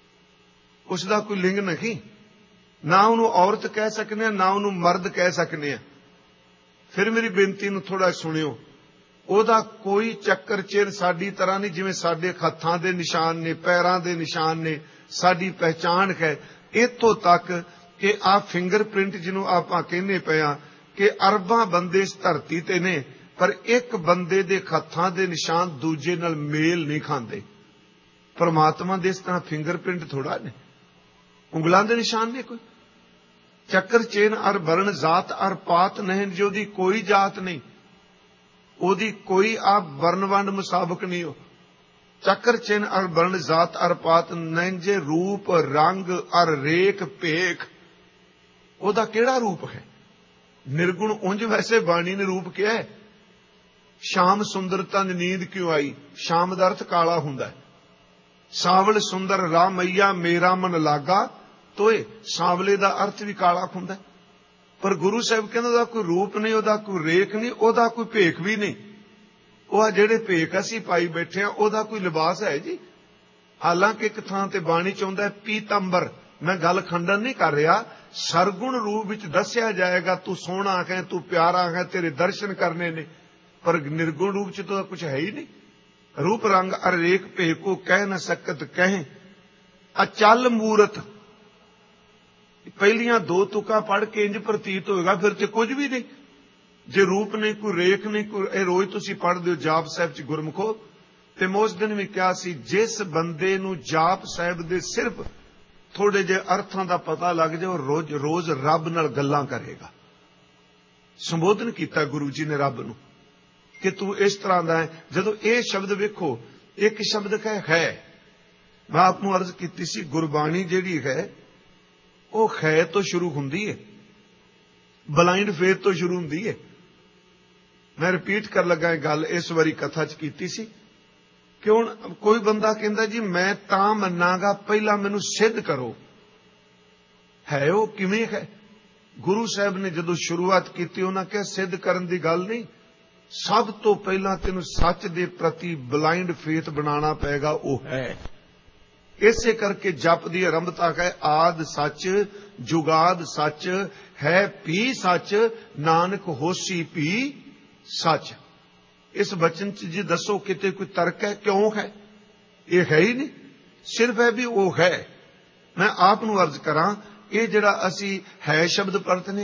ਉਸ ਦਾ ਕੋਈ ਲਿੰਗ ਨਹੀਂ। ਨਾ ਉਹਨੂੰ ਔਰਤ ਕਹਿ ਸਕਨੇ ਆ, ਨਾ ਉਹਨੂੰ ਮਰਦ ਕਹਿ ਸਕਨੇ ਆ। ਫਿਰ ਮੇਰੀ ਬੇਨਤੀ ਨੂੰ ਥੋੜਾ ਸੁਣਿਓ। ਉਹਦਾ ਕੋਈ ਚੱਕਰ ਚਿੰਨ ਸਾਡੀ ਤਰ੍ਹਾਂ ਨਹੀਂ, ਜਿਵੇਂ ਸਾਡੇ ਹੱਥਾਂ ਦੇ ਨਿਸ਼ਾਨ ਨੇ, ਪੈਰਾਂ ਦੇ ਨਿਸ਼ਾਨ ਨੇ, ਸਾਡੀ ਪਹਿਚਾਣ ਹੈ। ਇੱਥੋਂ ਤੱਕ ਕਿ ਆਹ ਫਿੰਗਰਪ੍ਰਿੰਟ ਜਿਹਨੂੰ ਆਪਾਂ ਕਹਿੰਦੇ ਪਏ ਆ ਕਿ ਅਰਬਾਂ ਬੰਦੇ ਇਸ ਧਰਤੀ ਤੇ ਨੇ, ਪਰ ਇੱਕ ਬੰਦੇ ਦੇ ਹੱਥਾਂ ਦੇ ਨਿਸ਼ਾਨ ਦੂਜੇ ਨਾਲ ਮੇਲ ਨਹੀਂ ਖਾਂਦੇ। ਪਰਮਾਤਮਾ ਦੇ ਇਸ ਤਰ੍ਹਾਂ ਫਿੰਗਰਪ੍ਰਿੰਟ ਥੋੜਾ ਨੇ, ਉਂਗਲਾਂ ਦੇ ਨਿਸ਼ਾਨ ਨੇ ਕੋਈ। ਚੱਕਰ ਚੇਨ ਅਰ ਵਰਨ ਜ਼ਾਤ ਅਰ ਪਾਤ ਨਹੀਂ ਜੇ। ਉਹਦੀ ਕੋਈ ਜਾਤ ਨਹੀਂ, ਉਹਦੀ ਕੋਈ ਆ ਵਰਨ ਵੰਡ ਮੁਸਾਬਕ ਨਹੀਂ। ਉਹ ਚੱਕਰ ਚਿੰਨ ਅਰ ਵਰਨ ਜ਼ਾਤ ਅਰ ਪਾਤ ਨਹੀਂ ਜੇ। ਰੂਪ ਰੰਗ ਅਰ ਰੇਖ ਭੇਖ, ਉਹਦਾ ਕਿਹੜਾ ਰੂਪ ਹੈ? ਨਿਰਗੁਣ। ਉਂਝ ਵੈਸੇ ਬਾਣੀ ਨੇ ਰੂਪ ਕਿਹਾ ਹੈ। ਸ਼ਾਮ ਸੁੰਦਰਤਾ ਦੀ ਨੀਂਦ ਕਿਉਂ ਆਈ? ਸ਼ਾਮ ਦਾ ਅਰਥ ਕਾਲਾ ਹੁੰਦਾ ਹੈ। ਸਾਵਲ ਸੁੰਦਰ ਰਾਮਈਆ ਮੇਰਾ ਮਨ ਲਾਗਾ ਤੋਏ। ਸਾਵਲੇ ਦਾ ਅਰਥ ਵੀ ਕਾਲਾ ਹੁੰਦਾ। ਪਰ ਗੁਰੂ ਸਾਹਿਬ ਕਹਿੰਦੇ ਉਹਦਾ ਕੋਈ ਰੂਪ ਨਹੀਂ, ਉਹਦਾ ਕੋਈ ਰੇਖ ਨਹੀਂ, ਉਹਦਾ ਕੋਈ ਭੇਖ ਵੀ ਨਹੀਂ। ਉਹ ਆ ਜਿਹੜੇ ਭੇਖ ਅਸੀਂ ਪਾਈ ਬੈਠੇ ਆ, ਉਹਦਾ ਕੋਈ ਲਿਬਾਸ ਹੈ ਜੀ? ਹਾਲਾਂਕਿ ਇੱਕ ਥਾਂ ਤੇ ਬਾਣੀ ਚ ਆਉਂਦਾ ਪੀਤੰਬਰ। ਮੈਂ ਗੱਲ ਖੰਡਨ ਨਹੀਂ ਕਰ ਰਿਹਾ, ਸਰਗੁਣ ਰੂਪ ਵਿੱਚ ਦੱਸਿਆ ਜਾਏਗਾ ਤੂੰ ਸੋਹਣਾ ਹੈ, ਤੂੰ ਪਿਆਰਾ ਹੈ, ਤੇਰੇ ਦਰਸ਼ਨ ਕਰਨੇ ਨੇ। ਪਰ ਨਿਰਗੁਣ ਰੂਪ ਚ ਤਾਂ ਕੁਝ ਹੈ ਹੀ ਨਹੀਂ। ਰੂਪ ਰੰਗ ਅਰ ਰੇਖ ਭੇਖ ਕੋ ਕਹਿ ਨਾ ਸਕਤ ਕਹੇ ਅਚਲ ਮੂਰਤ। ਪਹਿਲੀਆਂ ਦੋ ਤੁਕਾਂ ਪੜ੍ਹ ਕੇ ਇੰਜ ਪ੍ਰਤੀਤ ਹੋਏਗਾ ਫਿਰ ਤੇ ਕੁਝ ਵੀ ਨਹੀਂ। ਜੇ ਰੂਪ ਨਹੀਂ, ਕੋਈ ਰੇਖ ਨਹੀਂ, ਕੋਈ। ਇਹ ਰੋਜ਼ ਤੁਸੀਂ ਪੜ੍ਹਦੇ ਹੋ ਜਾਪ ਸਾਹਿਬ ਚ ਗੁਰਮੁਖੋ। ਤੇ ਮੈਂ ਉਸ ਦਿਨ ਵੀ ਕਿਹਾ ਸੀ, ਜਿਸ ਬੰਦੇ ਨੂੰ ਜਾਪ ਸਾਹਿਬ ਦੇ ਸਿਰਫ ਥੋੜੇ ਜਿਹੇ ਅਰਥਾਂ ਦਾ ਪਤਾ ਲੱਗ ਜਾਏ, ਉਹ ਰੋਜ਼ ਰੱਬ ਨਾਲ ਗੱਲਾਂ ਕਰੇਗਾ। ਸੰਬੋਧਨ ਕੀਤਾ ਗੁਰੂ ਜੀ ਨੇ ਰੱਬ ਨੂੰ ਕਿ ਤੂੰ ਇਸ ਤਰ੍ਹਾਂ ਦਾ ਹੈ। ਜਦੋਂ ਇਹ ਸ਼ਬਦ ਵੇਖੋ, ਇੱਕ ਸ਼ਬਦ ਹੈ। ਮੈਂ ਆਪ ਨੂੰ ਅਰਜ਼ ਕੀਤੀ ਸੀ, ਗੁਰਬਾਣੀ ਜਿਹੜੀ ਹੈ ਉਹ ਹੈ ਤੋਂ ਸ਼ੁਰੂ ਹੁੰਦੀ ਹੈ, ਬਲਾਈਂਡ ਫੇਥ ਤੋਂ ਸ਼ੁਰੂ ਹੁੰਦੀ ਹੈ। ਮੈਂ ਰਿਪੀਟ ਕਰ ਲੱਗਾ ਗੱਲ, ਇਸ ਵਾਰੀ ਕਥਾ ਚ ਕੀਤੀ ਸੀ ਕਿ ਹੁਣ ਕੋਈ ਬੰਦਾ ਕਹਿੰਦਾ ਜੀ ਮੈਂ ਤਾਂ ਮੰਨਾਂਗਾ, ਪਹਿਲਾਂ ਮੈਨੂੰ ਸਿੱਧ ਕਰੋ। ਹੈ ਉਹ ਕਿਵੇਂ ਹੈ? ਗੁਰੂ ਸਾਹਿਬ ਨੇ ਜਦੋਂ ਸ਼ੁਰੂਆਤ ਕੀਤੀ, ਉਹਨਾਂ ਕਿਹਾ ਸਿੱਧ ਕਰਨ ਦੀ ਗੱਲ ਨਹੀਂ, ਸਭ ਤੋਂ ਪਹਿਲਾਂ ਤੈਨੂੰ ਸੱਚ ਦੇ ਪ੍ਰਤੀ ਬਲਾਈਂਡ ਫੇਥ ਬਣਾਉਣਾ ਪਏਗਾ। ਉਹ ਹੈ। ਇਸੇ ਕਰਕੇ ਜਪ ਦੀ ਆਰੰਭਤਾ ਹੈ ਆਦ ਸੱਚ ਜੁਗਾਦ ਸੱਚ ਹੈ ਭੀ ਸੱਚ ਨਾਨਕ ਹੋਸੀ ਭੀ ਸੱਚ। ਇਸ ਬਚਨ ਚ ਜੀ ਦੱਸੋ ਕਿਤੇ ਕੋਈ ਤਰਕ ਹੈ? ਕਿਉਂ ਹੈ? ਇਹ ਹੈ ਹੀ ਨਹੀਂ, ਸਿਰਫ ਹੈ ਵੀ ਉਹ ਹੈ। ਮੈਂ ਆਪ ਨੂੰ ਅਰਜ਼ ਕਰਾਂ, ਇਹ ਜਿਹੜਾ ਅਸੀਂ ਹੈ ਸ਼ਬਦ ਵਰਤਨੇ,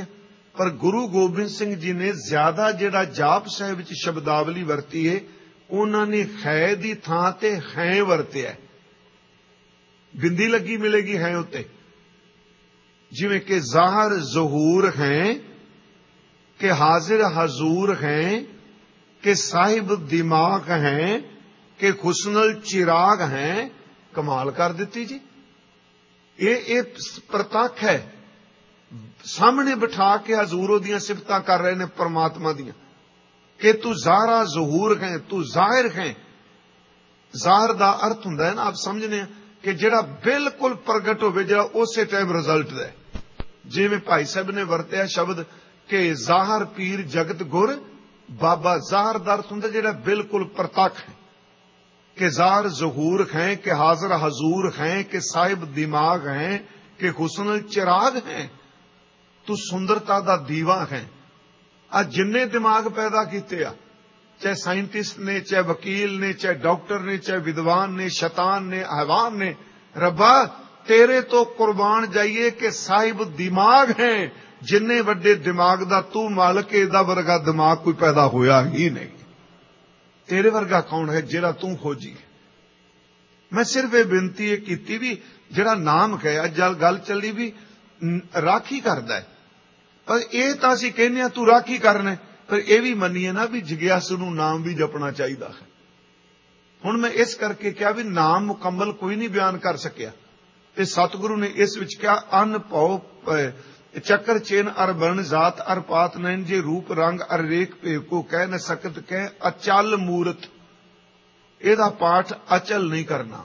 पर गुरु गोबिंद सिंह जी ने ज्यादा जिहड़ा जाप साहिब विच शब्दावली वरती है उन्होंने खै दी थां ते हैं वरतिया। बिंदी लगी मिलेगी हैं उत्ते, जिवें कि ज़ाहर ज़हूर हैं, कि हाजिर हजूर हैं, कि साहिब दिमाग हैं, कि खुसनल चिराग हैं। कमाल कर दी जी। ये प्रतख है, सामने बिठा के हजूर ओदियां सिफतां कर रहे ने परमात्मा दियां कि तू ज़ाहरा ज़हूर है, तू ज़ाहिर है। ज़ाहिर दा अर्थ हुंदा है ना, आप समझने कि जिहड़ा बिल्कुल प्रगट होवे, जिहड़ा उसे टाइम रिजल्ट दे। जिवें भाई साहब ने वरतिया शब्द कि ज़ाहर पीर जगत गुर बाबा। ज़ाहर दा अर्थ हुंदा जिहड़ा बिल्कुल प्रतख है, कि ज़ाहिर ज़हूर हैं, कि हाजिर हजूर हैं, कि साहिब दिमाग हैं, कि हुस्नुल चिराग हैं। तू सुंदरता दा दीवा है। आ जिन्ने दिमाग पैदा किते आ, चाहे साइंटिस्ट ने, चाहे वकील ने, चाहे डॉक्टर ने, चाहे विद्वान ने, शैतान ने, हैवान ने, रब्बा तेरे तो कुर्बान जाइए कि साहिब दिमाग हैं। जिन्ने वड्डे दिमाग दा तू मालक, एदा वर्गा दिमाग कोई पैदा होया ही नहीं। तेरे वर्गा कौन है जिहड़ा तू खोजी है। मैं सिर्फ ये बेनती की भी जिहड़ा नाम कहा जल गल चली भी राखी करदा है, पर यह तो असीं कहने तू राखी करना, पर यह भी मनीए ना भी जिग्यासु नूं नाम भी जपना चाहिए है। हुण मैं इस करके क्या भी नाम मुकम्मल कोई नहीं बयान कर सकिया, ते सतगुरु ने इस विच क्या अन भौ चक्कर चेन अर बन जात अर पात नैन, जे रूप रंग अर रेख भेव को कह न सकत कह अचल मूरत। एदा पाठ अचल नहीं करना,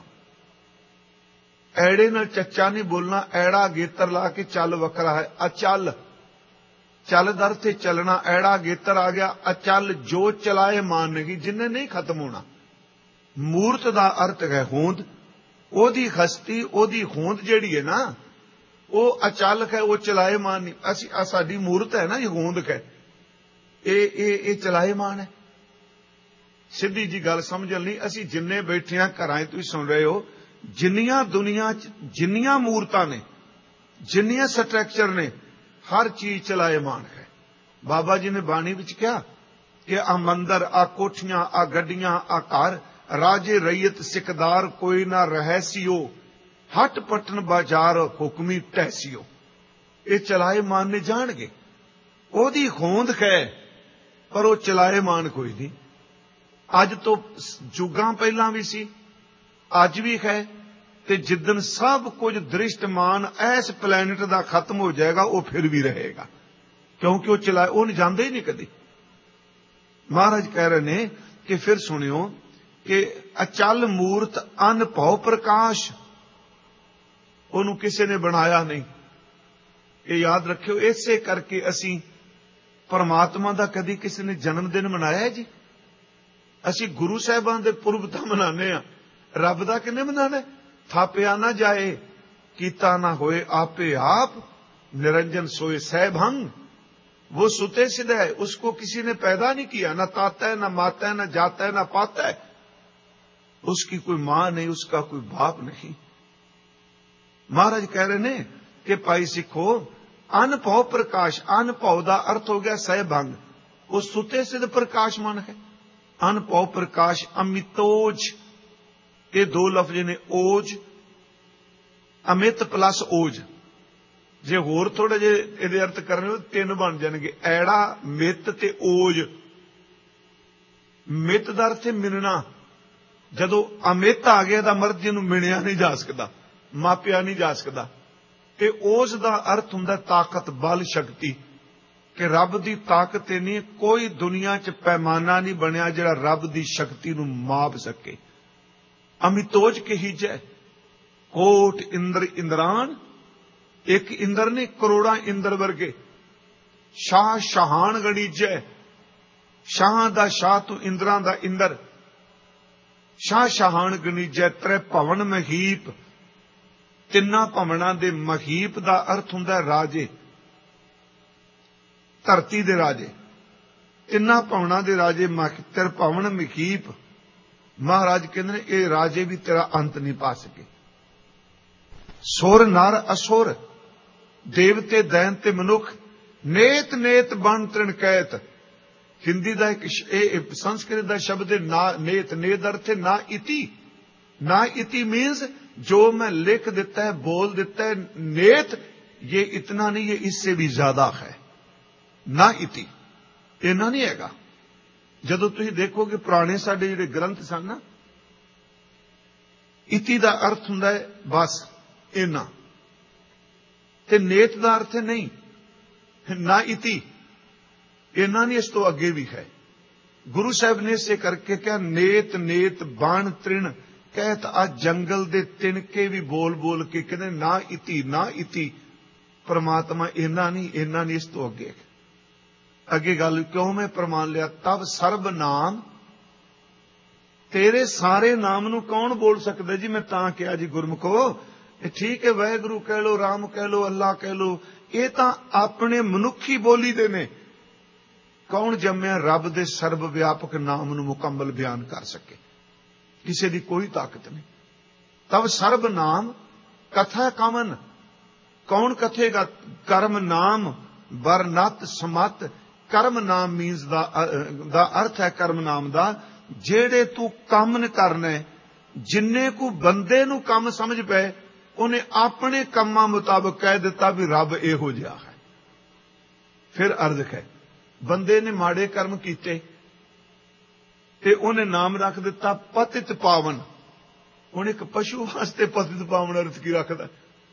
ऐड़े नाल चच्चा नहीं बोलना, ऐड़ा गेतर ला के चल वखरा है। अचल चल दर से चलना, ऐड़ा गेतर आ गया। अचल जो चलाए मान नहीं, जिन्हें नहीं खत्म होना। मूर्त दा अर्थ है होंद, ओदी हस्ती ओदी होंद जेड़ी है ना वो अचालक है, वो चलाएमान नहीं। असी साडी मूर्त है ना ये होंद है, ये चलाएमान है। सीधी जी गल समझ नहीं। असी जिन्ने बैठे हैं घर तुम सुन रहे हो, जिन्नियां दुनिया जिन्नियां मूर्तां ने, जिन्नियां स्ट्रक्चर ने, हर चीज चलाएमान है। बाबा जी ने बाणी विच कहा कि आ मंदिर, आ कोठियां, आ गड्डियां, आ घर, राजे रैयत सिकदार कोई ना रहसियो, हट पटन बाजार हुक्मी टहसियो। ये चलाएमान ने जाणगे, ओदी होंद है, पर वो चलाएमान कोई नहीं। अज तो जुगां पहला भी सी, अज भी है, ते जिदन सब कुछ दृष्टमान इस प्लैनेट का खत्म हो जाएगा, वो फिर भी रहेगा, क्योंकि वो चलाए वो नहीं जाते ही नहीं कदी। महाराज कह रहे ने कि फिर सुनियो कि अचल मूर्त अन भौ प्रकाश, ਉਹਨੂੰ ਕਿਸੇ ने बनाया नहीं। ये याद रखियो, इसे करके असी परमात्मा का कदी किसी ने जन्मदिन मनाया है जी? असी गुरु साहिबान दे पुरब तां मनाने आ, रब दा किने मनाना? थापिया ना जाए कीता ना होए आपे आप, निरंजन सोए सहभंग। वो सुते सिद्ध है, उसको किसी ने पैदा नहीं किया, ना ताता है, ना माता है, ना जाता है, ना पाता है। उसकी कोई मां नहीं, उसका कोई बाप नहीं। महाराज कह रहे ने कि भाई सिखो, अनभव प्रकाश, अनभव का अर्थ हो गया सहभंग, वो सुते सिद्ध प्रकाशमान है। अनभव प्रकाश अमितोज, ये दो लफ्ज ने, ओज अमित प्लस ओज। जे होर थोड़े जे इहदे अर्थ करने हो तीन बन जाएंगे, ऐड़ा मित ते ओज। मित दा अर्थ मिलना, जदों अमित आ गया दा मर्द जिन्हों मिलिया नहीं जा सकता, मापिया नहीं जा सकता। ते ओज दा अर्थ हुंदा ताकत, बल, शक्ति, कि रब दी ताकत नहीं, कोई दुनिया च पैमाना नहीं बनया जिहड़ा रब दी शक्ति नूं माप सके। अमितोज कहीजै कोट इंद्र इंद्रान, एक इंद्र ने करोड़ा इंद्र वर्गे। शाह शाहान गणीजै, शाह दा शाह तू इंद्रां दा इंद्र। शाह शाहान गणीजै त्रै भवन महीप, तिन्ना भवनां दे महीप दा अर्थ हुंदा राजे, धरती दे राजे। तिन्ना भवनां दे राजे तेरे भवन महीप। महाराज कहंदे ने ये राजे भी तेरा अंत नहीं पा सके। सुर नर असुर, देवते दैन ते मनुख, ਨੇਤ ਨੇਤ ਬਣ ਤ੍ਰਿਣ ਕਹਿਤ। ਹਿੰਦੀ ਦਾ ਇੱਕ ਸੰਸਕ੍ਰਿਤ ਦਾ ਸ਼ਬਦ ਹੈ ਨੇਤ। ਨੇਤ ਦਾ ਅਰਥ ਹੈ ਨਾ ਇਤੀ। ਨਾ ਇਤੀ मीन्स जो मैं लिख देता है, बोल देता है। नेत ये इतना नहीं, ये इससे भी ज्यादा है। ना इति इना नहीं हैगा। ਜਦੋਂ ਤੁਸੀਂ ਦੇਖੋਗੇ ਪੁਰਾਣੇ ਸਾਡੇ ਜਿਹੜੇ ਗ੍ਰੰਥ ਸਨ ਨਾ, ਇਤੀ ਦਾ ਅਰਥ ਹੁੰਦਾ ਹੈ ਬਸ ਇਨਾ, ਤੇ ਨੇਤ ਦਾ ਅਰਥ ਨਹੀਂ ਨਾ ਇਤੀ, ਇਨਾ ਨਹੀਂ, ਇਸ ਤੋਂ ਅੱਗੇ ਵੀ ਹੈ। ਗੁਰੂ ਸਾਹਿਬ ਨੇ ਇਸੇ ਕਰਕੇ ਕਿਹਾ ਨੇਤ ਨੇਤ ਬਾਣ ਤ੍ਰਿਣ ਕਹਿਤ। ਆ ਜੰਗਲ ਦੇ ਤਿਣਕੇ ਵੀ ਬੋਲ ਬੋਲ ਕੇ ਕਹਿੰਦੇ ਨਾ ਇਤੀ ਨਾ ਇਤੀ। ਪਰਮਾਤਮਾ ਇਨਾ ਨਹੀਂ, ਇਨਾ ਨਹੀਂ, ਇਸ ਤੋਂ ਅੱਗੇ। ਅੱਗੇ ਗੱਲ ਕਿਉਂ ਮੈਂ ਪ੍ਰਮਾਣ ਲਿਆ? ਤਬ ਸਰਬ ਨਾਮ, ਤੇਰੇ ਸਾਰੇ ਨਾਮ ਨੂੰ ਕੌਣ ਬੋਲ ਸਕਦਾ ਜੀ? ਮੈਂ ਤਾਂ ਕਿਹਾ ਜੀ ਗੁਰਮੁਖੋ, ਇਹ ਠੀਕ ਹੈ ਵਾਹਿਗੁਰੂ ਕਹਿ ਲੋ, ਰਾਮ ਕਹਿ ਲੋ, ਅੱਲਾ ਕਹਿ ਲੋ, ਇਹ ਤਾਂ ਆਪਣੇ ਮਨੁੱਖੀ ਬੋਲੀ ਦੇ ਨੇ। ਕੌਣ ਜੰਮਿਆ ਰੱਬ ਦੇ ਸਰਬ ਵਿਆਪਕ ਨਾਮ ਨੂੰ ਮੁਕੰਮਲ ਬਿਆਨ ਕਰ ਸਕੇ? ਕਿਸੇ ਦੀ ਕੋਈ ਤਾਕਤ ਨਹੀਂ। ਤਬ ਸਰਬ ਨਾਮ ਕਥਾ ਕਮਨ, ਕੌਣ ਕਥੇਗਾ? ਕਰਮ ਨਾਮ ਵਰਨਤ ਸਮਤ। ਕਰਮ ਨਾਮ मीन्स ਦਾ ਅਰਥ ਹੈ ਕਰਮ ਨਾਮ ਦਾ ਜਿਹੜੇ ਤੂੰ ਕੰਮ ਨ ਕਰਨਾ। ਜਿੰਨੇ ਕੋ ਬੰਦੇ ਨੂੰ ਕੰਮ ਸਮਝ ਪਏ, ਉਹਨੇ ਆਪਣੇ ਕੰਮਾਂ ਮੁਤਾਬਕ ਕਹਿ ਦਿੱਤਾ ਵੀ ਰੱਬ ਇਹੋ ਜਿਹਾ ਹੈ। ਫਿਰ ਅਰਜ਼ ਹੈ ਬੰਦੇ ਨੇ ਮਾੜੇ ਕਰਮ ਕੀਤੇ ਤੇ ਉਹਨੇ ਨਾਮ ਰੱਖ ਦਿੱਤਾ ਪਤਿਤ ਪਾਵਨ। ਹੁਣ ਇੱਕ ਪਸ਼ੂ ਵਾਸਤੇ ਪਤਿਤ ਪਾਵਨ ਅਰਥ ਕੀ ਰੱਖਦਾ?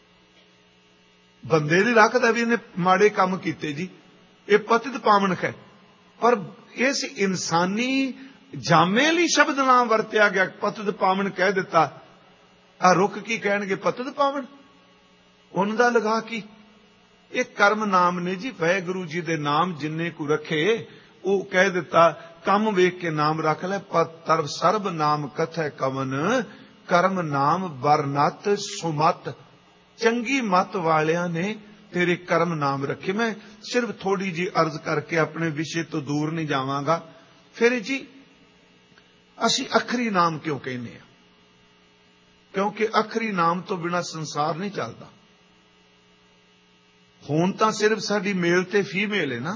ਬੰਦੇ ਦੀ ਰੱਖਦਾ ਵੀ ਇਹਨੇ ਮਾੜੇ ਕੰਮ ਕੀਤੇ ਜੀ, ਇਹ ਪਤਿਤ ਪਾਵਨ ਹੈ। ਪਰ ਇਸ ਇਨਸਾਨੀ ਜਾਮੇ ਲਈ ਸ਼ਬਦ ਨਾਮ ਵਰਤਿਆ ਗਿਆ, ਪਤਿਤ ਪਾਵਨ ਕਹਿ ਦਿੱਤਾ। ਆ ਰੁੱਖ ਕੀ ਕਹਿਣਗੇ? ਪਤਿਤ ਪਾਵਨ। ਉਹਨਾਂ ਦਾ ਲਗਾ ਕੀ? ਇਹ ਕਰਮ ਨਾਮ ਨੇ ਜੀ। ਵਾਹਿਗੁਰੂ ਜੀ ਦੇ ਨਾਮ ਜਿੰਨੇ ਕੋ ਰੱਖੇ, ਉਹ ਕਹਿ ਦਿੱਤਾ ਕੰਮ ਵੇਖ ਕੇ ਨਾਮ ਰੱਖ ਲੈ। ਪਰ ਸਰਬ ਨਾਮ ਕਥੈ ਕਵਨ, ਕਰਮ ਨਾਮ ਵਰਨਤ ਸੁਮਤ। ਚੰਗੀ ਮਤ ਵਾਲਿਆਂ ਨੇ ਤੇਰੇ ਕਰਮ ਨਾਮ ਰੱਖੇ। ਮੈਂ ਸਿਰਫ ਥੋੜੀ ਜੀ ਅਰਜ਼ ਕਰਕੇ ਆਪਣੇ ਵਿਸ਼ੇ ਤੋਂ ਦੂਰ ਨਹੀਂ ਜਾਵਾਂਗਾ। ਫਿਰ ਜੀ ਅਸੀਂ ਅਖਰੀ ਨਾਮ ਕਿਉਂ ਕਹਿੰਦੇ ਆ? ਕਿਉਂਕਿ ਅਖਰੀ ਨਾਮ ਤੋਂ ਬਿਨਾਂ ਸੰਸਾਰ ਨਹੀਂ ਚੱਲਦਾ। ਹੁਣ ਤਾਂ ਸਿਰਫ ਸਾਡੀ ਮੇਲ ਤੇ ਫੀਮੇਲ ਹੈ ਨਾ,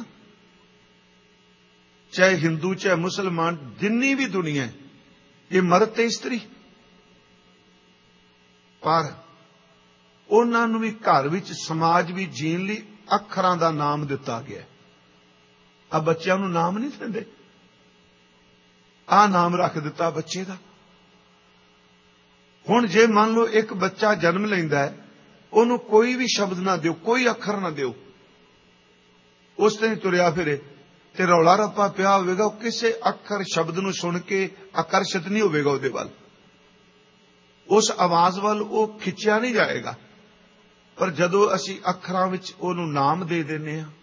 ਚਾਹੇ ਹਿੰਦੂ ਚਾਹੇ ਮੁਸਲਮਾਨ, ਜਿੰਨੀ ਵੀ ਦੁਨੀਆ, ਇਹ ਮਰਦ ਤੇ ਇਸਤਰੀ। ਪਰ ਉਹਨਾਂ ਨੂੰ ਵੀ ਘਰ ਵਿੱਚ ਸਮਾਜ ਵੀ ਜੀਣ ਲਈ ਅੱਖਰਾਂ ਦਾ ਨਾਮ ਦਿੱਤਾ ਗਿਆ। ਆ ਬੱਚਿਆਂ ਨੂੰ ਨਾਮ ਨਹੀਂ ਦਿੰਦੇ, ਆ ਨਾਮ ਰੱਖ ਦਿੱਤਾ ਬੱਚੇ ਦਾ। ਹੁਣ ਜੇ ਮੰਨ ਲਓ ਇੱਕ ਬੱਚਾ ਜਨਮ ਲੈਂਦਾ ਹੈ, ਉਹਨੂੰ ਕੋਈ ਵੀ ਸ਼ਬਦ ਨਾ ਦਿਓ, ਕੋਈ ਅੱਖਰ ਨਾ ਦਿਓ, ਉਸ ਤੇ ਤੁਰਿਆ ਫਿਰੇ ਤੇ ਰੌਲਾ ਰੱਪਾ ਪਿਆ ਹੋਵੇਗਾ, ਉਹ ਕਿਸੇ ਅੱਖਰ ਸ਼ਬਦ ਨੂੰ ਸੁਣ ਕੇ ਆਕਰਸ਼ਿਤ ਨਹੀਂ ਹੋਵੇਗਾ ਉਹਦੇ ਵੱਲ, ਉਸ ਆਵਾਜ਼ ਵੱਲ ਉਹ ਖਿੱਚਿਆ ਨਹੀਂ ਜਾਏਗਾ। ਪਰ ਜਦੋਂ ਅਸੀਂ ਅੱਖਰਾਂ ਵਿੱਚ ਉਹਨੂੰ ਨਾਮ ਦੇ ਦਿੰਦੇ ਹਾਂ,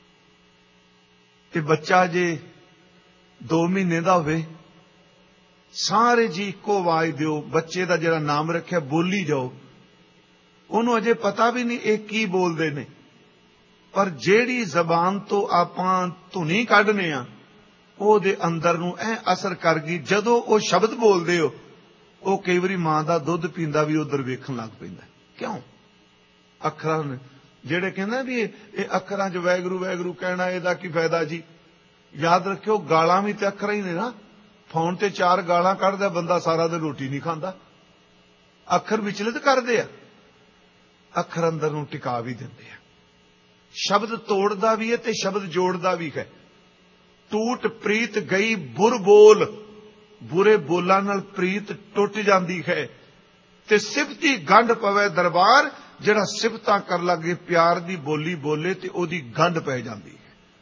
ਤੇ ਬੱਚਾ ਜੇ 2 ਮਹੀਨੇ ਦਾ ਹੋਵੇ, ਸਾਰੇ ਜੀ ਇੱਕੋ ਆਵਾਜ਼ ਦਿਓ, ਬੱਚੇ ਦਾ ਜਿਹੜਾ ਨਾਮ ਰੱਖਿਆ ਬੋਲੀ ਜਾਓ। ਉਹਨੂੰ ਅਜੇ ਪਤਾ ਵੀ ਨਹੀਂ ਇਹ ਕੀ ਬੋਲਦੇ ਨੇ, ਪਰ ਜਿਹੜੀ ਜ਼ਬਾਨ ਤੋਂ ਆਪਾਂ ਧੁਨੀ ਕੱਢਨੇ ਆ, ਉਹਦੇ ਅੰਦਰ ਨੂੰ ਇਹ ਅਸਰ ਕਰ ਗਈ। ਜਦੋਂ ਉਹ ਸ਼ਬਦ ਬੋਲਦੇ ਹੋ, ਉਹ ਕਈ ਵਾਰੀ ਮਾਂ ਦਾ ਦੁੱਧ ਪੀਂਦਾ ਵੀ ਉਧਰ ਵੇਖਣ ਲੱਗ ਪੈਂਦਾ। ਕਿਉਂ? ਅੱਖਰਾਂ ਨੇ ਜਿਹੜੇ ਕਹਿੰਦਾ ਵੀ ਇਹ ਅੱਖਰਾਂ 'ਚ ਵਾਹਿਗੁਰੂ ਵਾਹਿਗੁਰੂ ਕਹਿਣਾ, ਇਹਦਾ ਕੀ ਫਾਇਦਾ ਜੀ? ਯਾਦ ਰੱਖਿਓ, ਗਾਲਾਂ ਵੀ ਤੇ ਅੱਖਰਾਂ ਹੀ ਨੇ ਨਾ। ਫੋਨ ਤੇ 4 ਗਾਲਾਂ ਕੱਢਦਾ ਬੰਦਾ, ਸਾਰਾ ਦਿਨ ਰੋਟੀ ਨਹੀਂ ਖਾਂਦਾ। ਅੱਖਰ ਵਿਚਲਿਤ ਕਰਦੇ ਆ, ਅੱਖਰ ਅੰਦਰ ਨੂੰ ਟਿਕਾ ਵੀ ਦਿੰਦੇ ਆ। ਸ਼ਬਦ ਤੋੜਦਾ ਵੀ ਹੈ ਤੇ ਸ਼ਬਦ ਜੋੜਦਾ ਵੀ ਹੈ। ਟੂਟ ਪ੍ਰੀਤ ਗਈ ਬੁਰ ਬੋਲ, ਬੁਰੇ ਬੋਲਾਂ ਨਾਲ ਪ੍ਰੀਤ ਟੁੱਟ ਜਾਂਦੀ ਹੈ। ਤੇ ਸਿਫਤੀ ਗੰਢ ਪਵੇ ਦਰਬਾਰ, ਜਿਹੜਾ ਸਿਫਤਾਂ ਕਰ ਲੱਗੇ, ਪਿਆਰ ਦੀ ਬੋਲੀ ਬੋਲੇ ਤੇ ਉਹਦੀ ਗੰਢ ਪੈ ਜਾਂਦੀ ਹੈ।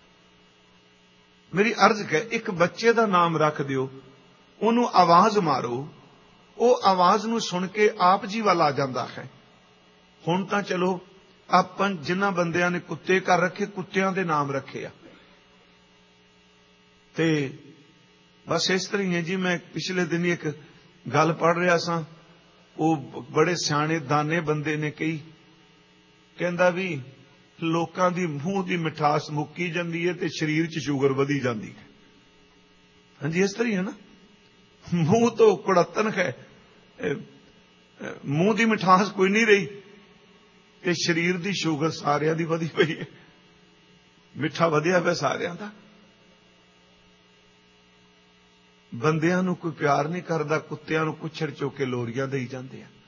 ਮੇਰੀ ਅਰਜ਼ ਹੈ, ਇੱਕ ਬੱਚੇ ਦਾ ਨਾਮ ਰੱਖ ਦਿਓ, ਉਹਨੂੰ ਆਵਾਜ਼ ਮਾਰੋ, ਉਹ ਆਵਾਜ਼ ਨੂੰ ਸੁਣ ਕੇ ਆਪ ਜੀ ਵੱਲ ਆ ਜਾਂਦਾ ਹੈ। ਹੁਣ ਤਾਂ ਚਲੋ ਆਪਾਂ ਜਿਨ੍ਹਾਂ ਬੰਦਿਆਂ ਨੇ ਕੁੱਤੇ ਘਰ ਰੱਖੇ, ਕੁੱਤਿਆਂ ਦੇ ਨਾਮ ਰੱਖੇ ਆ, ਤੇ ਬਸ ਇਸ ਤਰ੍ਹਾਂ ਹੀ ਹੈ ਜੀ। ਮੈਂ ਪਿਛਲੇ ਦਿਨ ਇੱਕ ਗੱਲ ਪੜ੍ਹ ਰਿਹਾ ਸਾਂ, ਉਹ ਬੜੇ ਸਿਆਣੇ ਦਾਨੇ ਬੰਦੇ ਨੇ ਕਹੀ, ਕਹਿੰਦਾ ਵੀ ਲੋਕਾਂ ਦੀ ਮੂੰਹ ਦੀ ਮਿਠਾਸ ਮੁੱਕੀ ਜਾਂਦੀ ਹੈ ਤੇ ਸਰੀਰ 'ਚ ਸ਼ੂਗਰ ਵਧੀ ਜਾਂਦੀ ਹੈ। ਹਾਂਜੀ, ਇਸ ਤਰ੍ਹਾਂ ਹੀ ਹੈ ਨਾ। ਮੂੰਹ ਤੋਂ ਕੁੜੱਤਨ ਹੈ, ਮੂੰਹ ਦੀ ਮਿਠਾਸ ਕੋਈ ਨਹੀਂ ਰਹੀ ਤੇ ਸਰੀਰ ਦੀ ਸ਼ੂਗਰ ਸਾਰਿਆਂ ਦੀ ਵਧੀ ਪਈ ਹੈ। ਮਿੱਠਾ ਵਧਿਆ ਪਿਆ ਸਾਰਿਆਂ ਦਾ। ਬੰਦਿਆਂ ਨੂੰ ਕੋਈ ਪਿਆਰ ਨਹੀਂ ਕਰਦਾ, ਕੁੱਤਿਆਂ ਨੂੰ ਕੁੱਛੜ ਚੁੱਕ ਕੇ ਲੋਰੀਆਂ ਦੇਈ ਜਾਂਦੇ ਆ।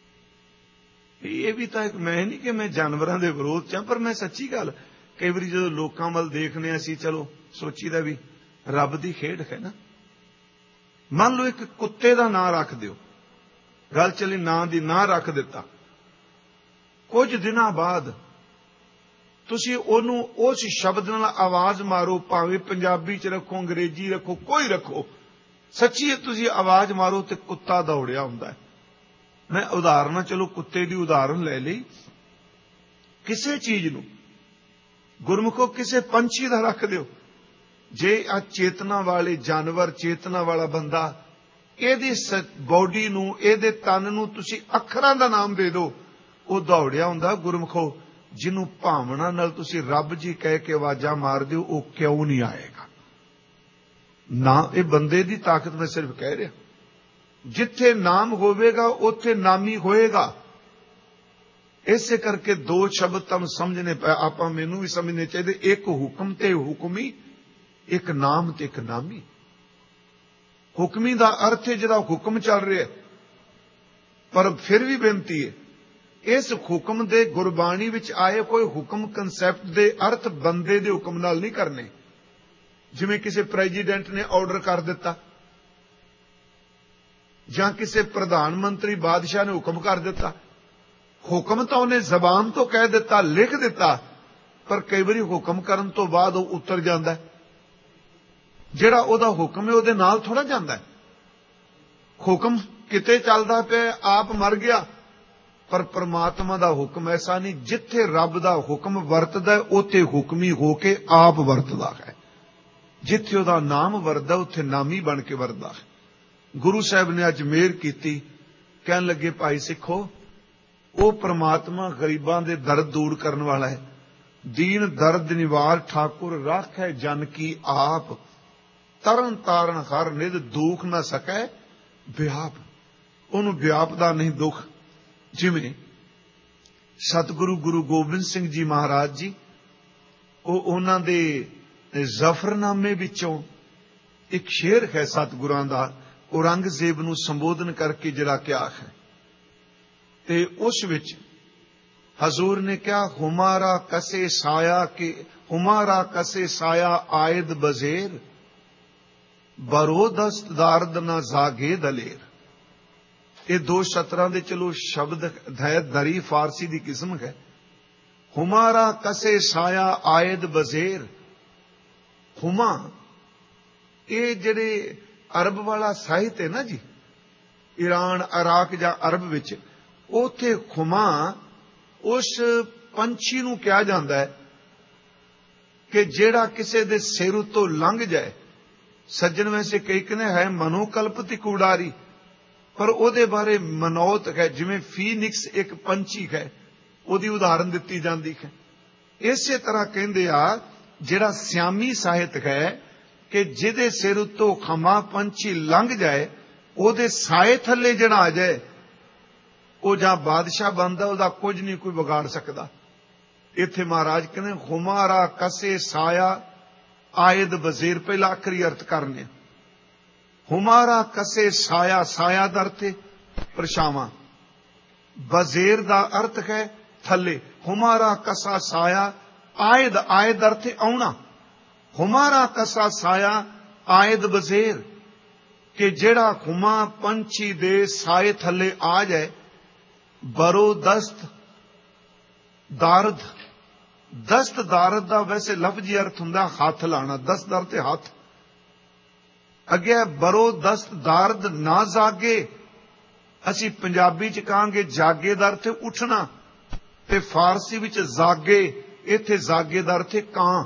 ਇਹ ਵੀ ਤਾਂ ਮੈਂ ਨਹੀਂ ਕਿ ਮੈਂ ਜਾਨਵਰਾਂ ਦੇ ਵਿਰੋਧ ਚ ਹਾਂ, ਪਰ ਮੈਂ ਸੱਚੀ ਗੱਲ ਕਈ ਵਾਰੀ ਜਦੋਂ ਲੋਕਾਂ ਵੱਲ ਦੇਖਦੇ ਹਾਂ ਅਸੀਂ, ਚਲੋ ਸੋਚੀਦਾ ਵੀ ਰੱਬ ਦੀ ਖੇਡ ਹੈ ਨਾ। ਮੰਨ ਲਓ ਇੱਕ ਕੁੱਤੇ ਦਾ ਨਾਂ ਰੱਖ ਦਿਓ, ਗੱਲ ਚੱਲੀ, ਨਾਂ ਦੀ ਨਾਂ ਰੱਖ ਦਿੱਤਾ, ਕੁਝ ਦਿਨਾਂ ਬਾਅਦ ਤੁਸੀਂ ਉਹਨੂੰ ਉਸ ਸ਼ਬਦ ਨਾਲ ਆਵਾਜ਼ ਮਾਰੋ, ਭਾਵੇਂ ਪੰਜਾਬੀ ਚ ਰੱਖੋ, ਅੰਗਰੇਜ਼ੀ ਰੱਖੋ, ਕੋਈ ਰੱਖੋ, ਸੱਚੀ ਤੁਸੀਂ ਆਵਾਜ਼ ਮਾਰੋ ਤੇ ਕੁੱਤਾ ਦੌੜਿਆ ਹੁੰਦਾ ਹੈ। ਮੈਂ ਉਦਾਹਰਨ, ਚਲੋ ਕੁੱਤੇ ਦੀ ਉਦਾਹਰਨ ਲੈ ਲਈ। ਕਿਸੇ ਚੀਜ਼ ਨੂੰ ਗੁਰਮੁਖੋ ਕਿਸੇ ਪੰਛੀ ਦਾ ਰੱਖ ਦਿਓ, ਜੇ ਆ ਚੇਤਨਾ ਵਾਲੇ ਜਾਨਵਰ, ਚੇਤਨਾ ਵਾਲਾ ਬੰਦਾ, ਇਹਦੀ ਬੋਡੀ ਨੂੰ, ਇਹਦੇ ਤਨ ਨੂੰ ਤੁਸੀਂ ਅੱਖਰਾਂ ਦਾ ਨਾਮ ਦੇ ਦਿਓ, ਉਹ ਦੌੜਿਆ ਹੁੰਦਾ। ਗੁਰਮੁਖੋ ਜਿਹਨੂੰ ਭਾਵਨਾ ਨਾਲ ਤੁਸੀਂ ਰੱਬ ਜੀ ਕਹਿ ਕੇ ਆਵਾਜ਼ਾਂ ਮਾਰ ਦਿਓ, ਉਹ ਕਿਉਂ ਨਹੀਂ ਆਏਗਾ? ਨਾ, ਇਹ ਬੰਦੇ ਦੀ ਤਾਕਤ ਮੈਂ ਸਿਰਫ ਕਹਿ ਰਿਹਾ। ਜਿੱਥੇ ਨਾਮ ਹੋਵੇਗਾ ਉੱਥੇ ਨਾਮੀ ਹੋਏਗਾ। ਇਸੇ ਕਰਕੇ ਦੋ ਸ਼ਬਦ ਤੁਹਾਨੂੰ ਸਮਝਣੇ ਪਏ, ਆਪਾਂ ਮੈਨੂੰ ਵੀ ਸਮਝਣੇ ਚਾਹੀਦੇ, ਇੱਕ ਹੁਕਮ ਤੇ ਹੁਕਮੀ, ਇੱਕ ਨਾਮ ਤੇ ਇੱਕ ਨਾਮੀ। ਹੁਕਮੀ ਦਾ ਅਰਥ ਹੈ ਜਿਹੜਾ ਹੁਕਮ ਚੱਲ ਰਿਹਾ, ਪਰ ਫਿਰ ਵੀ ਬੇਨਤੀ ਹੈ, ਇਸ ਹੁਕਮ ਦੇ ਗੁਰਬਾਣੀ ਵਿੱਚ ਆਏ ਕੋਈ ਹੁਕਮ ਕਨਸੈਪਟ ਦੇ ਅਰਥ ਬੰਦੇ ਦੇ ਹੁਕਮ ਨਾਲ ਨਹੀਂ ਕਰਨੇ। ਜਿਵੇਂ ਕਿਸੇ ਪ੍ਰੈਜ਼ੀਡੈਂਟ ਨੇ ਆਰਡਰ ਕਰ ਦਿੱਤਾ, ਜਾਂ ਕਿਸੇ ਪ੍ਰਧਾਨ ਮੰਤਰੀ ਬਾਦਸ਼ਾਹ ਨੇ ਹੁਕਮ ਕਰ ਦਿੱਤਾ। ਹੁਕਮ ਤਾਂ ਉਹਨੇ ਜ਼ਬਾਨ ਤੋਂ ਕਹਿ ਦਿੱਤਾ, ਲਿਖ ਦਿੱਤਾ, ਪਰ ਕਈ ਵਾਰੀ ਹੁਕਮ ਕਰਨ ਤੋਂ ਬਾਅਦ ਉਹ ਉਤਰ ਜਾਂਦਾ। ਜਿਹੜਾ ਉਹਦਾ ਹੁਕਮ ਹੈ ਉਹਦੇ ਨਾਲ ਥੋੜਾ ਜਾਂਦਾ। ਹੁਕਮ ਕਿਤੇ ਚੱਲਦਾ ਪਿਆ, ਆਪ ਮਰ ਗਿਆ, ਪਰ ਪ੍ਰਮਾਤਮਾ ਦਾ ਹੁਕਮ ਐਸਾ ਨਹੀਂ। ਜਿੱਥੇ ਰੱਬ ਦਾ ਹੁਕਮ ਵਰਤਦਾ ਉੱਥੇ ਹੁਕਮੀ ਹੋ ਕੇ ਆਪ ਵਰਤਦਾ ਹੈ। ਜਿੱਥੇ ਉਹਦਾ ਨਾਮ ਵਰਤਦਾ ਉੱਥੇ ਨਾਮੀ ਬਣ ਕੇ ਵਰਤਦਾ ਹੈ। ਗੁਰੂ ਸਾਹਿਬ ਨੇ ਅੱਜ ਮਿਹਰ ਕੀਤੀ, ਕਹਿਣ ਲੱਗੇ, ਭਾਈ ਸਿੱਖੋ, ਉਹ ਪ੍ਰਮਾਤਮਾ ਗਰੀਬਾਂ ਦੇ ਦਰਦ ਦੂਰ ਕਰਨ ਵਾਲਾ ਹੈ। ਦੀਨ ਦਰਦ ਨਿਵਾਰ ਠਾਕੁਰ ਰਾਖੈ ਜਨ ਕੀ ਆਪ, ਤਰਨ ਤਾਰਨ ਹਰ ਨਿਧ ਦੁਖ ਨਾ ਸਕੈ ਵਿਆਪ। ਉਹਨੂੰ ਵਿਆਪ ਦਾ ਨਹੀਂ ਦੁੱਖ। ਜਿਵੇਂ ਸਤਿਗੁਰੂ ਗੁਰੂ ਗੋਬਿੰਦ ਸਿੰਘ ਜੀ ਮਹਾਰਾਜ ਜੀ, ਉਹਨਾਂ ਦੇ ਜ਼ਫਰਨਾਮੇ ਵਿੱਚੋਂ ਇੱਕ ਸ਼ੇਰ ਹੈ ਸਤਿਗੁਰਾਂ ਦਾ, ਔਰੰਗਜ਼ੇਬ ਨੂੰ ਸੰਬੋਧਨ ਕਰਕੇ ਜਿਹੜਾ ਕਿਹਾ ਹੈ, ਤੇ ਉਸ ਵਿੱਚ ਹਜ਼ੂਰ ਨੇ ਕਿਹਾ, ਹੁਮਾਰਾ ਕਸੇ ਸਾਇਆ ਕੇ, ਹੁਮਾਰਾ ਕਸੇ ਸਾਇਆ ਆਇਦ ਬਜ਼ੇਰ, ਬਰੋਦਸਤ ਦਾਰਦ ਨਾ ਜਾਗੇ ਦਲੇਰ। ਇਹ ਦੋ ਸ਼ਤਰਾਂ ਦੇ ਚਲੋ ਸ਼ਬਦ ਹੈ, ਦਰੀ ਫਾਰਸੀ ਦੀ ਕਿਸਮ ਹੈ। ਹੁਮਾਰਾ ਕਸੇ ਸਾਇਆ ਆਇਦ ਬਜ਼ੇਰ। ਹੁਮਾ, ਇਹ ਜਿਹੜੇ ਅਰਬ ਵਾਲਾ ਸਾਹਿਤ ਹੈ ਨਾ ਜੀ, ਈਰਾਨ, ਇਰਾਕ ਜਾਂ ਅਰਬ ਵਿੱਚ, ਉੱਥੇ ਹੁਮਾ ਉਸ ਪੰਛੀ ਨੂੰ ਕਿਹਾ ਜਾਂਦਾ ਹੈ ਕਿ ਜਿਹੜਾ ਕਿਸੇ ਦੇ ਸਿਰ ਉੱਤੋਂ ਲੰਘ ਜਾਏ। ਸੱਜਣ ਵੈਸੇ ਕਈ ਕਹਿੰਦੇ ਹੈ ਮਨੋਕਲਪਤੀ ਕੂੜਾਰੀ, ਪਰ ਉਹਦੇ ਬਾਰੇ ਮਨੌਤ ਹੈ। ਜਿਵੇਂ ਫੀਨਿਕਸ ਇੱਕ ਪੰਛੀ ਹੈ, ਉਹਦੀ ਉਦਾਹਰਨ ਦਿੱਤੀ ਜਾਂਦੀ ਹੈ। ਇਸੇ ਤਰ੍ਹਾਂ ਕਹਿੰਦੇ ਆ ਜਿਹੜਾ ਸਿਆਮੀ ਸਾਹਿਤ ਹੈ ਕਿ ਜਿਹਦੇ ਸਿਰ ਉੱਤੋਂ ਖਮਾ ਪੰਛੀ ਲੰਘ ਜਾਏ, ਉਹਦੇ ਸਾਏ ਥੱਲੇ ਜਿਹੜਾ ਆ ਜਾਏ, ਉਹ ਜਾਂ ਬਾਦਸ਼ਾਹ ਬਣਦਾ, ਉਹਦਾ ਕੁਝ ਨਹੀਂ ਕੋਈ ਵਿਗਾੜ ਸਕਦਾ। ਇੱਥੇ ਮਹਾਰਾਜ ਕਹਿੰਦੇ, ਹੁਮਾਰਾ ਕਸੇ ਸਾਇਆ ਆਇਦ ਵਜ਼ੀਰ। ਪਹਿਲਾ ਆਖਰੀ ਅਰਥ ਕਰਨੇ। ਹੁਮਾਰਾ ਕਸੇ ਸਾਇਆ, ਸਾਇਆ ਦਾ ਅਰਥ ਹੈ ਪਰਛਾਵਾਂ, ਵਜ਼ੀਰ ਦਾ ਅਰਥ ਹੈ ਥੱਲੇ। ਹੁਮਾਰਾ ਕਸਾ ਸਾਇਆ ਆਇਦ, ਆਇਦ ਅਰਥ ਹੈ ਆਉਣਾ। ਹੁਮਾਰਾ ਕਸਾ ਸਾਇਆ ਆਇਦ ਵਜ਼ੀਰ, ਕਿ ਜਿਹੜਾ ਹੁਮਾ ਪੰਛੀ ਦੇ ਸਾਏ ਥੱਲੇ ਆ ਜਾਏ। ਬਰੋ ਦਸਤ ਦਾਰਦ, ਦਸਤ ਦਾਰਦ ਦਾ ਵੈਸੇ ਲਫ਼ਜ਼ੀ ਅਰਥ ਹੁੰਦਾ ਹੱਥ ਲਾਣਾ, ਦਸਤ ਦਰ ਤੇ ਹੱਥ। ਅੱਗੇ ਬਰੋ ਦਸਤ ਦਾਰਦ ਨਾ ਜਾਗੇ, ਅਸੀਂ ਪੰਜਾਬੀ ਚ ਕਹਾਂਗੇ ਜਾਗੇ ਦਾ ਅਰਥ ਉੱਠਣਾ, ਤੇ ਫਾਰਸੀ ਵਿੱਚ ਜਾਗੇ, ਇੱਥੇ ਜਾਗੇ ਦਾ ਅਰਥ ਕਾਂ।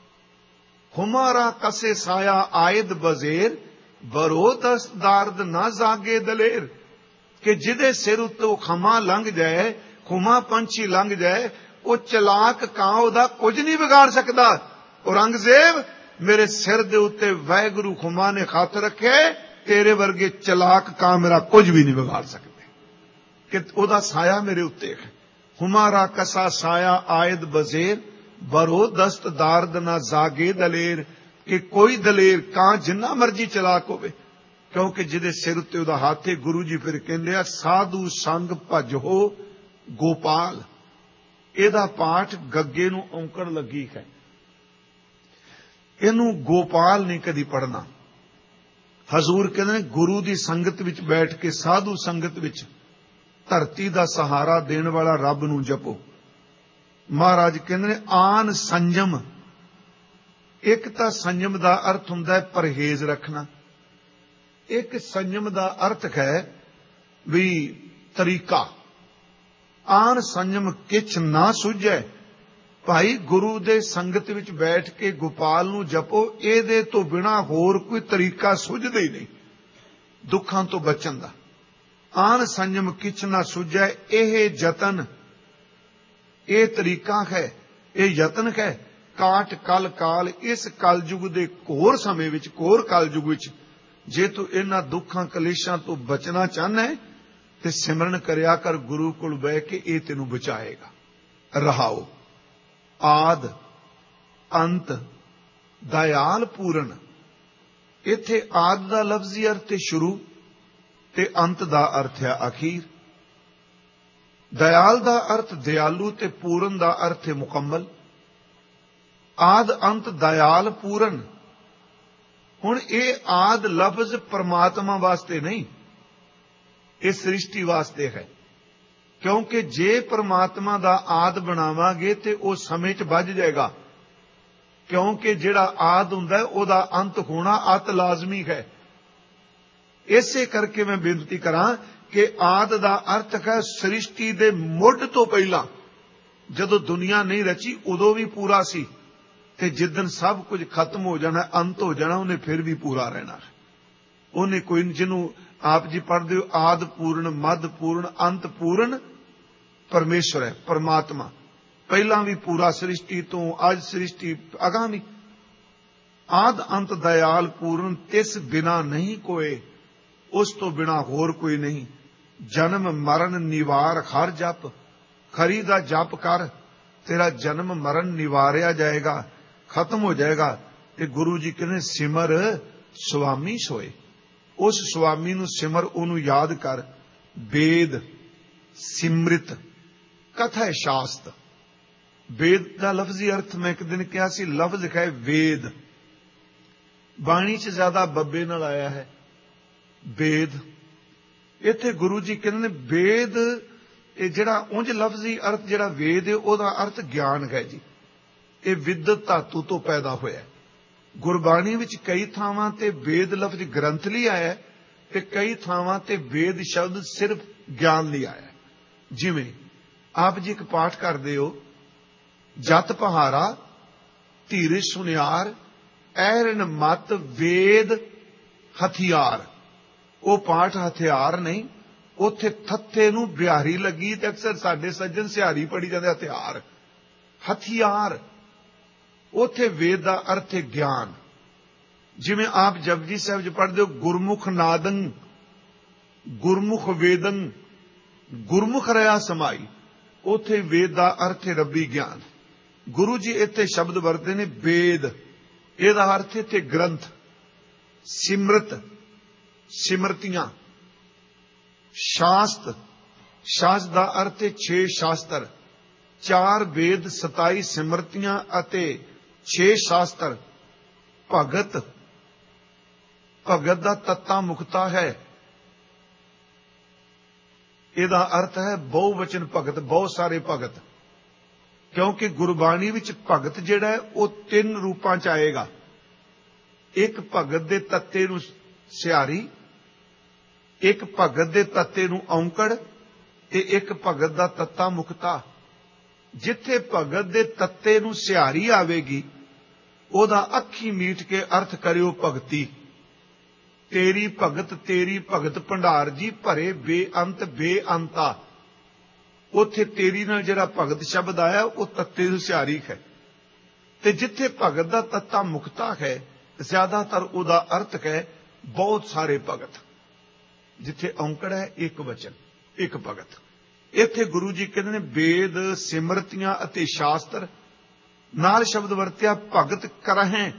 ਹੁਮਾਰਾ ਕਸੇ ਸਾਇਆ ਆਇਦ ਬਜ਼ੇਰ, ਬਰੋ ਦਸਤ ਦਾਰਦ ਨਾ ਜਾਗੇ ਦਲੇਰ। ਕਿ ਜਿਹਦੇ ਸਿਰ ਉੱਤੋਂ ਖਮਾ ਲੰਘ ਜਾਏ, ਖੁਮਾ ਪੰਛੀ ਲੰਘ ਜਾਏ, ਉਹ ਚਲਾਕ ਕਾਂ ਉਹਦਾ ਕੁਝ ਨਹੀਂ ਵਿਗਾੜ ਸਕਦਾ। ਔਰੰਗਜ਼ੇਬ, ਮੇਰੇ ਸਿਰ ਦੇ ਉੱਤੇ ਵਾਹਿਗੁਰੂ ਖੁਮਾ ਨੇ ਖੱਤ ਰੱਖੇ, ਤੇਰੇ ਵਰਗੇ ਚਲਾਕ ਕਾਂ ਮੇਰਾ ਕੁਝ ਵੀ ਨਹੀਂ ਵਿਗਾੜ ਸਕਦੇ, ਕਿ ਉਹਦਾ ਸਾਇਆ ਮੇਰੇ ਉੱਤੇ ਹੈ। ਹੁਮਾਰਾ ਕਸਾ ਸਾਇਆ ਆਇਦ ਬਜ਼ੇਰ, ਬਰੋ ਦਸਤ ਦਾਰਦ ਨਾ ਜਾਗੇ ਦਲੇਰ, ਕਿ ਕੋਈ ਦਲੇਰ ਕਾਂ ਜਿੰਨਾ ਮਰਜੀ ਚਲਾਕ ਹੋਵੇ, ਕਿਉਂਕਿ ਜਿਹਦੇ ਸਿਰ ਉੱਤੇ ਉਹਦਾ ਹੱਥ ਹੈ। ਗੁਰੂ ਜੀ ਫਿਰ ਕਹਿੰਦੇ ਆ ਸਾਧੂ ਸੰਗ ਭਜੋ ਗੋਪਾਲ। ਇਹਦਾ ਪਾਠ ਗੱਗੇ ਨੂੰ ਔਂਕੜ ਲੱਗੀ ਹੈ, ਇਹਨੂੰ ਗੋਪਾਲ ਨਹੀਂ ਕਦੀ ਪੜਨਾ। ਹਜ਼ੂਰ ਕਹਿੰਦੇ ਨੇ ਗੁਰੂ ਦੀ ਸੰਗਤ ਵਿੱਚ ਬੈਠ ਕੇ, ਸਾਧੂ ਸੰਗਤ ਵਿੱਚ ਧਰਤੀ ਦਾ ਸਹਾਰਾ ਦੇਣ ਵਾਲਾ ਰੱਬ ਨੂੰ ਜਪੋ। ਮਹਾਰਾਜ ਕਹਿੰਦੇ ਨੇ ਆਨ ਸੰਜਮ। ਇੱਕ ਤਾਂ ਸੰਜਮ ਦਾ ਅਰਥ ਹੁੰਦਾ ਹੈ ਪਰਹੇਜ਼ ਰੱਖਣਾ, ਇੱਕ ਸੰਜਮ ਦਾ ਅਰਥ ਹੈ ਵੀ ਤਰੀਕਾ। ਆਨ ਸੰਜਮ ਕਿਛ ਨਾ ਸੁਝੈ। ਭਾਈ ਗੁਰੂ ਦੇ ਸੰਗਤ ਵਿੱਚ ਬੈਠ ਕੇ ਗੋਪਾਲ ਨੂੰ ਜਪੋ, ਇਹਦੇ ਤੋਂ ਬਿਨਾ ਹੋਰ ਕੋਈ ਤਰੀਕਾ ਸੁਝਦਾ ਹੀ ਨਹੀਂ ਦੁੱਖਾਂ ਤੋਂ ਬਚਣ ਦਾ। ਆਨ ਸੰਜਮ ਕਿਛ ਨਾ ਸੁਝੈ, ਇਹ ਯਤਨ, ਇਹ ਤਰੀਕਾ ਹੈ, ਇਹ ਯਤਨ ਹੈ। ਕਾਟ ਕਲ ਕਾਲ, ਇਸ ਕਲਯੁਗ ਦੇ ਘੋਰ ਸਮੇਂ ਵਿੱਚ, ਘੋਰ ਕਲਯੁਗ ਵਿੱਚ ਜੇ ਤੂੰ ਇਹਨਾਂ ਦੁੱਖਾਂ ਕਲੇਸ਼ਾਂ ਤੋਂ ਬਚਣਾ ਚਾਹੁੰਦਾ ਹੈ ਤੇ ਸਿਮਰਨ ਕਰਿਆ ਕਰ ਗੁਰੂ ਕੋਲ ਬਹਿ ਕੇ, ਇਹ ਤੈਨੂੰ ਬਚਾਏਗਾ। ਰਹਾਓ ਆਦ ਅੰਤ ਦਇਆਲ ਪੂਰਨ। ਇੱਥੇ ਆਦ ਦਾ ਲਫ਼ਜ਼ੀ ਅਰਥ ਹੈ ਸ਼ੁਰੂ, ਤੇ ਅੰਤ ਦਾ ਅਰਥ ਹੈ ਅਖੀਰ। ਦਇਆਲ ਦਾ ਅਰਥ ਦਿਆਲੂ ਤੇ ਪੂਰਨ ਦਾ ਅਰਥ ਹੈ ਮੁਕੰਮਲ। ਆਦ ਅੰਤ ਦਇਆਲ ਪੂਰਨ। ਹੁਣ ਇਹ ਆਦ ਲਫ਼ਜ਼ ਪਰਮਾਤਮਾ ਵਾਸਤੇ ਨਹੀਂ, ਇਹ ਸ੍ਰਿਸ਼ਟੀ ਵਾਸਤੇ ਹੈ। ਕਿਉਂਕਿ ਜੇ ਪਰਮਾਤਮਾ ਦਾ ਆਦ ਬਣਾਵਾਂਗੇ ਤੇ ਉਹ ਸਮੇਂ 'ਚ ਵੱਜ ਜਾਏਗਾ, ਕਿਉਂਕਿ ਜਿਹੜਾ ਆਦ ਹੁੰਦਾ ਉਹਦਾ ਅੰਤ ਹੋਣਾ ਅਤ ਲਾਜ਼ਮੀ ਹੈ। ਇਸੇ ਕਰਕੇ ਮੈਂ ਬੇਨਤੀ ਕਰਾਂ ਕਿ ਆਦ ਦਾ ਅਰਥ ਹੈ ਸ੍ਰਿਸ਼ਟੀ ਦੇ ਮੁੱਢ ਤੋਂ ਪਹਿਲਾਂ, ਜਦੋਂ ਦੁਨੀਆ ਨਹੀਂ ਰਚੀ ਉਦੋਂ ਵੀ ਪੂਰਾ ਸੀ, ਤੇ ਜਿੱਦਣ ਸਭ ਕੁਝ ਖਤਮ ਹੋ ਜਾਣਾ, ਅੰਤ ਹੋ ਜਾਣਾ, ਉਹਨੇ ਫਿਰ ਵੀ ਪੂਰਾ ਰਹਿਣਾ। ਉਹਨੇ ਕੋਈ, ਜਿਹਨੂੰ ਆਪ ਜੀ ਪੜ੍ਹਦੇ ਹੋ ਆਦ ਪੂਰਨ, ਮੱਧ ਪੂਰਨ, ਅੰਤ ਪੂਰਨ ਪਰਮੇਸ਼ਰ ਹੈ, ਪਰਮਾਤਮਾ। ਪਹਿਲਾਂ ਵੀ ਪੂਰਾ ਸ੍ਰਿਸ਼ਟੀ ਤੋਂ, ਅੱਜ ਸ੍ਰਿਸ਼ਟੀ ਅਗਾਮੀ। ਆਦ ਅੰਤ ਦਇਆਲ ਪੂਰਨ, ਤਿਸ ਬਿਨਾ ਨਹੀਂ ਕੋਏ, ਉਸ ਤੋਂ ਬਿਨਾ ਹੋਰ ਕੋਈ ਨਹੀਂ। ਜਨਮ ਮਰਨ ਨਿਵਾਰ ਹਰ ਜਪ। ਖਰੀ ਦਾ ਜਪ ਕਰ, ਤੇਰਾ ਜਨਮ ਮਰਨ ਨਿਵਾਰਿਆ ਜਾਏਗਾ, ਖਤਮ ਹੋ ਜਾਏਗਾ। ਤੇ ਗੁਰੂ ਜੀ ਕਹਿੰਦੇ ਸਿਮਰ ਸੁਆਮੀ ਸੋਏ। ਉਸ ਸੁਆਮੀ ਨੂੰ ਸਿਮਰ, ਉਹਨੂੰ ਯਾਦ ਕਰ। ਵੇਦ ਸਿਮਰਿਤ ਕਥਾ ਸ਼ਾਸਤ। ਵੇਦ ਦਾ ਲਫ਼ਜ਼ੀ ਅਰਥ ਮੈਂ ਇੱਕ ਦਿਨ ਕਿਹਾ ਸੀ, ਲਫ਼ਜ਼ ਹੈ ਵੇਦ। ਬਾਣੀ 'ਚ ਜ਼ਿਆਦਾ ਬੱਬੇ ਨਾਲ ਆਇਆ ਹੈ ਵੇਦ। ਇੱਥੇ ਗੁਰੂ ਜੀ ਕਹਿੰਦੇ ਨੇ ਵੇਦ, ਇਹ ਜਿਹੜਾ ਉਂਝ ਲਫ਼ਜ਼ੀ ਅਰਥ ਜਿਹੜਾ ਵੇਦ ਹੈ ਉਹਦਾ ਅਰਥ ਗਿਆਨ ਹੈ ਜੀ। ਇਹ ਵਿਦਤ ਧਾਤੂ ਤੋਂ ਪੈਦਾ ਹੋਇਆ। ਗੁਰਬਾਣੀ ਵਿੱਚ ਕਈ ਥਾਵਾਂ ਤੇ ਵੇਦ ਲਫ਼ਜ਼ ਗ੍ਰੰਥ ਲਈ ਆਇਆ, ਤੇ ਕਈ ਥਾਵਾਂ ਤੇ ਵੇਦ ਸ਼ਬਦ ਸਿਰਫ ਗਿਆਨ ਲਈ ਆਇਆ। ਜਿਵੇਂ ਆਪ ਜੀ ਇੱਕ ਪਾਠ ਕਰਦੇ ਹੋ, ਜਤ ਪਹਾਰਾ ਧੀਰਜ ਸੁਨਿਆਰ ਐਰਨ ਮਤ ਵੇਦ ਹਥਿਆਰ। ਉਹ ਪਾਠ ਹਥਿਆਰ ਨਹੀਂ, ਉੱਥੇ ਥੱਥੇ ਨੂੰ ਬਿਹਾਰੀ ਲੱਗੀ, ਤੇ ਅਕਸਰ ਸਾਡੇ ਸੱਜਣ ਸਿਹਾਰੀ ਪੜੀ ਜਾਂਦੇ ਹਥਿਆਰ। ਹਥਿਆਰ ਉੱਥੇ ਵੇਦ ਦਾ ਅਰਥ ਹੈ ਗਿਆਨ। ਜਿਵੇਂ ਆਪ ਜਪਜੀ ਸਾਹਿਬ 'ਚ ਪੜ੍ਹਦੇ ਹੋ ਗੁਰਮੁਖ ਨਾਦੰ ਗੁਰਮੁਖ ਵੇਦੰ ਗੁਰਮੁਖ ਰਹਾ ਸਮਾਈ, ਉੱਥੇ ਵੇਦ ਦਾ ਅਰਥ ਹੈ ਰੱਬੀ ਗਿਆਨ। ਗੁਰੂ ਜੀ ਇੱਥੇ ਸ਼ਬਦ ਵਰਤੇ ਨੇ ਵੇਦ, ਇਹਦਾ ਅਰਥ ਇੱਥੇ ਗ੍ਰੰਥ। ਸਿਮਰਤ ਸਿਮਰਤੀਆਂ। ਸ਼ਾਸਤ, ਸ਼ਾਸਤ ਦਾ ਅਰਥ ਹੈ 6 ਸ਼ਾਸਤਰ। 4 ਵੇਦ 27 ਸਿਮਰਤੀਆਂ ਅਤੇ 6 ਸ਼ਾਸਤਰ। ਭਗਤ, ਭਗਤ ਦਾ ਤੱਤਾ ਮੁਕਤਾ ਹੈ। ਇਹਦਾ ਅਰਥ ਹੈ ਬਹੁਵਚਨ ਭਗਤ, ਬਹੁਤ ਸਾਰੇ ਭਗਤ। ਕਿਉਂਕਿ ਗੁਰਬਾਣੀ ਵਿੱਚ ਭਗਤ ਜਿਹੜਾ ਹੈ ਉਹ 3 ਰੂਪਾਂ 'ਚ ਆਏਗਾ। ਇੱਕ ਭਗਤ ਦੇ ਤੱਤੇ ਨੂੰ ਸਿਹਾਰੀ, ਇੱਕ ਭਗਤ ਦੇ ਤੱਤੇ ਨੂੰ ਔਂਕੜ, ਤੇ ਇੱਕ ਭਗਤ ਦਾ ਤੱਤਾ ਮੁਕਤਾ। ਜਿੱਥੇ ਭਗਤ ਦੇ ਤੱਤੇ ਨੂੰ ਸਿਹਾਰੀ ਆਵੇਗੀ, ਉਹਦਾ ਅੱਖੀ ਮੀਟ ਕੇ ਅਰਥ ਕਰਿਓ ਭਗਤੀ। ਤੇਰੀ ਭਗਤ ਭੰਡਾਰ ਜੀ ਭਰੇ ਬੇਅੰਤ ਬੇਅੰਤਾ। ਉੱਥੇ ਤੇਰੀ ਨਾਲ ਜਿਹੜਾ ਭਗਤ ਸ਼ਬਦ ਆਇਆ ਉਹ ਤੱਤੇ ਨੂੰ ਸਿਹਾਰੀ ਹੈ। ਤੇ ਜਿੱਥੇ ਭਗਤ ਦਾ ਤੱਤਾ ਮੁਕਤਾ ਹੈ, ਜ਼ਿਆਦਾਤਰ ਉਹਦਾ ਅਰਥ ਹੈ ਬਹੁਤ ਸਾਰੇ ਭਗਤ। ਜਿੱਥੇ ਔਂਕੜ ਹੈ ਇੱਕ ਵਚਨ, ਇੱਕ ਭਗਤ। ਇੱਥੇ ਗੁਰੂ ਜੀ ਕਹਿੰਦੇ ਨੇ ਵੇਦ ਸਿਮਰਤੀਆਂ ਅਤੇ ਸ਼ਾਸਤਰ ਨਾਲ ਸ਼ਬਦ ਵਰਤਿਆ ਭਗਤ ਕਰਹਿ।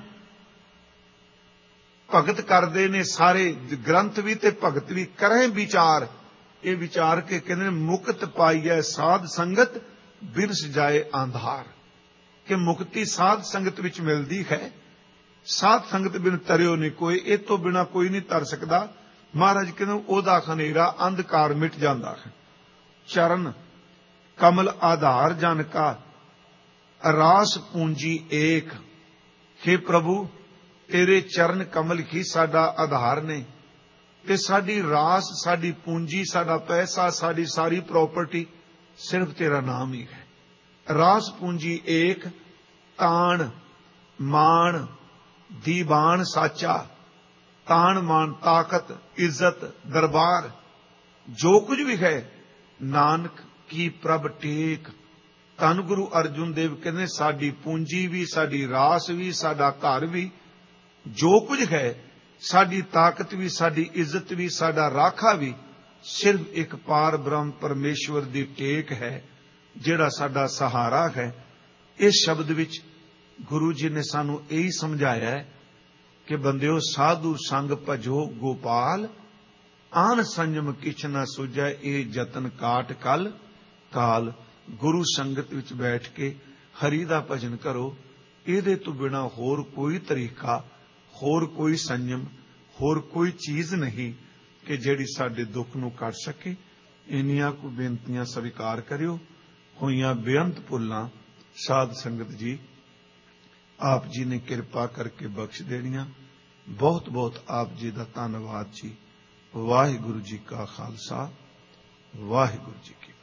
ਭਗਤ ਕਰਦੇ ਨੇ ਸਾਰੇ ਗ੍ਰੰਥ ਵੀ ਤੇ ਭਗਤ ਵੀ। ਕਰਹਿ ਵਿਚਾਰ, ਇਹ ਵਿਚਾਰ ਕੇ ਕਹਿੰਦੇ ਨੇ ਮੁਕਤ ਪਾਈਐ ਸਾਧ ਸੰਗਤ ਬਿਰਸ ਜਾਏ ਆਂਧਾਰ, ਕਿ ਮੁਕਤੀ ਸਾਧ ਸੰਗਤ ਵਿੱਚ ਮਿਲਦੀ ਹੈ। ਸਾਧ ਸੰਗਤ ਬਿਨ ਤਰਿਓ ਨਹੀਂ ਕੋਈ, ਇਹ ਤੋਂ ਬਿਨਾ ਕੋਈ ਨਹੀਂ ਤਰ ਸਕਦਾ। ਮਹਾਰਾਜ ਕਹਿੰਦੇ ਉਹਦਾ ਹਨੇਰਾ ਅੰਧਕਾਰ ਮਿਟ ਜਾਂਦਾ ਹੈ। ਚਰਨ ਕਮਲ ਆਧਾਰ ਜਨ ਕਾ ਰਾਸ ਪੂੰਜੀ ਏਕ। हे ਪ੍ਰਭੂ, ਤੇਰੇ ਚਰਨ ਕਮਲ ਹੀ ਸਾਡਾ ਆਧਾਰ ਨੇ, ਤੇ ਸਾਡੀ ਰਾਸ, ਸਾਡੀ ਪੂੰਜੀ, ਸਾਡਾ ਪੈਸਾ, ਸਾਡੀ ਸਾਰੀ ਪ੍ਰਾਪਰਟੀ ਸਿਰਫ ਤੇਰਾ ਨਾਮ ਹੀ ਹੈ। ਰਾਸ ਪੂੰਜੀ ਏਕ, ਤਾਣ ਮਾਣ ਦੀਵਾਨ ਸਾਚਾ। ਤਾਣ ਮਾਣ, ਤਾਕਤ, ਇੱਜ਼ਤ, ਦਰਬਾਰ, ਜੋ ਕੁਝ ਵੀ ਹੈ ਨਾਨਕ ਕੀ ਪ੍ਰਭ ਟੇਕ। ਧੰਨ ਗੁਰੂ ਅਰਜੁਨ ਦੇਵ ਕਹਿੰਦੇ ਸਾਡੀ ਪੂੰਜੀ ਵੀ, ਸਾਡੀ ਰਾਸ ਵੀ, ਸਾਡਾ ਘਰ ਵੀ, ਜੋ ਕੁਝ ਹੈ, ਸਾਡੀ ਤਾਕਤ ਵੀ, ਸਾਡੀ ਇੱਜ਼ਤ ਵੀ, ਸਾਡਾ ਰਾਖਾ ਵੀ ਸਿਰਫ ਇੱਕ ਪਾਰ ਬ੍ਰਹਮ ਪਰਮੇਸ਼ਵਰ ਦੀ ਟੇਕ ਹੈ, ਜਿਹੜਾ ਸਾਡਾ ਸਹਾਰਾ ਹੈ। ਇਸ ਸ਼ਬਦ ਵਿੱਚ ਗੁਰੂ ਜੀ ਨੇ ਸਾਨੂੰ ਇਹੀ ਸਮਝਾਇਆ ਹੈ ਕਿ ਬੰਦਿਓ ਸਾਧੂ ਸੰਗ ਭਜੋ ਗੋਪਾਲ, ਆਨ ਸੰਜਮ ਕਿਛ ਨਾ ਸੁਝੈ ਇਹ ਜਤਨ ਕਾਟ ਕਲ ਕਾਲ। ਗੁਰੂ ਸੰਗਤ ਵਿੱਚ ਬੈਠ ਕੇ ਹਰੀ ਦਾ ਭਜਨ ਕਰੋ। ਇਹਦੇ ਤੋਂ ਬਿਨਾਂ ਹੋਰ ਕੋਈ ਤਰੀਕਾ, ਹੋਰ ਕੋਈ ਸੰਜਮ, ਹੋਰ ਕੋਈ ਚੀਜ਼ ਨਹੀਂ ਕਿ ਜਿਹੜੀ ਸਾਡੇ ਦੁੱਖ ਨੂੰ ਕੱਟ ਸਕੇ। ਇੰਨੀਆਂ ਕੁ ਬੇਨਤੀਆਂ ਸਵੀਕਾਰ ਕਰਿਓ। ਹੋਈਆਂ ਬੇਅੰਤ ਭੁੱਲਾਂ ਸਾਧ ਸੰਗਤ ਜੀ ਆਪ ਜੀ ਨੇ ਕਿਰਪਾ ਕਰਕੇ ਬਖਸ਼ ਦੇਣੀਆਂ। ਬਹੁਤ ਬਹੁਤ ਆਪ ਜੀ ਦਾ ਧੰਨਵਾਦ ਜੀ। ਵਾਹਿਗੁਰੂ ਜੀ ਕਾ ਖਾਲਸਾ, ਵਾਹਿਗੁਰੂ ਜੀ ਕੀ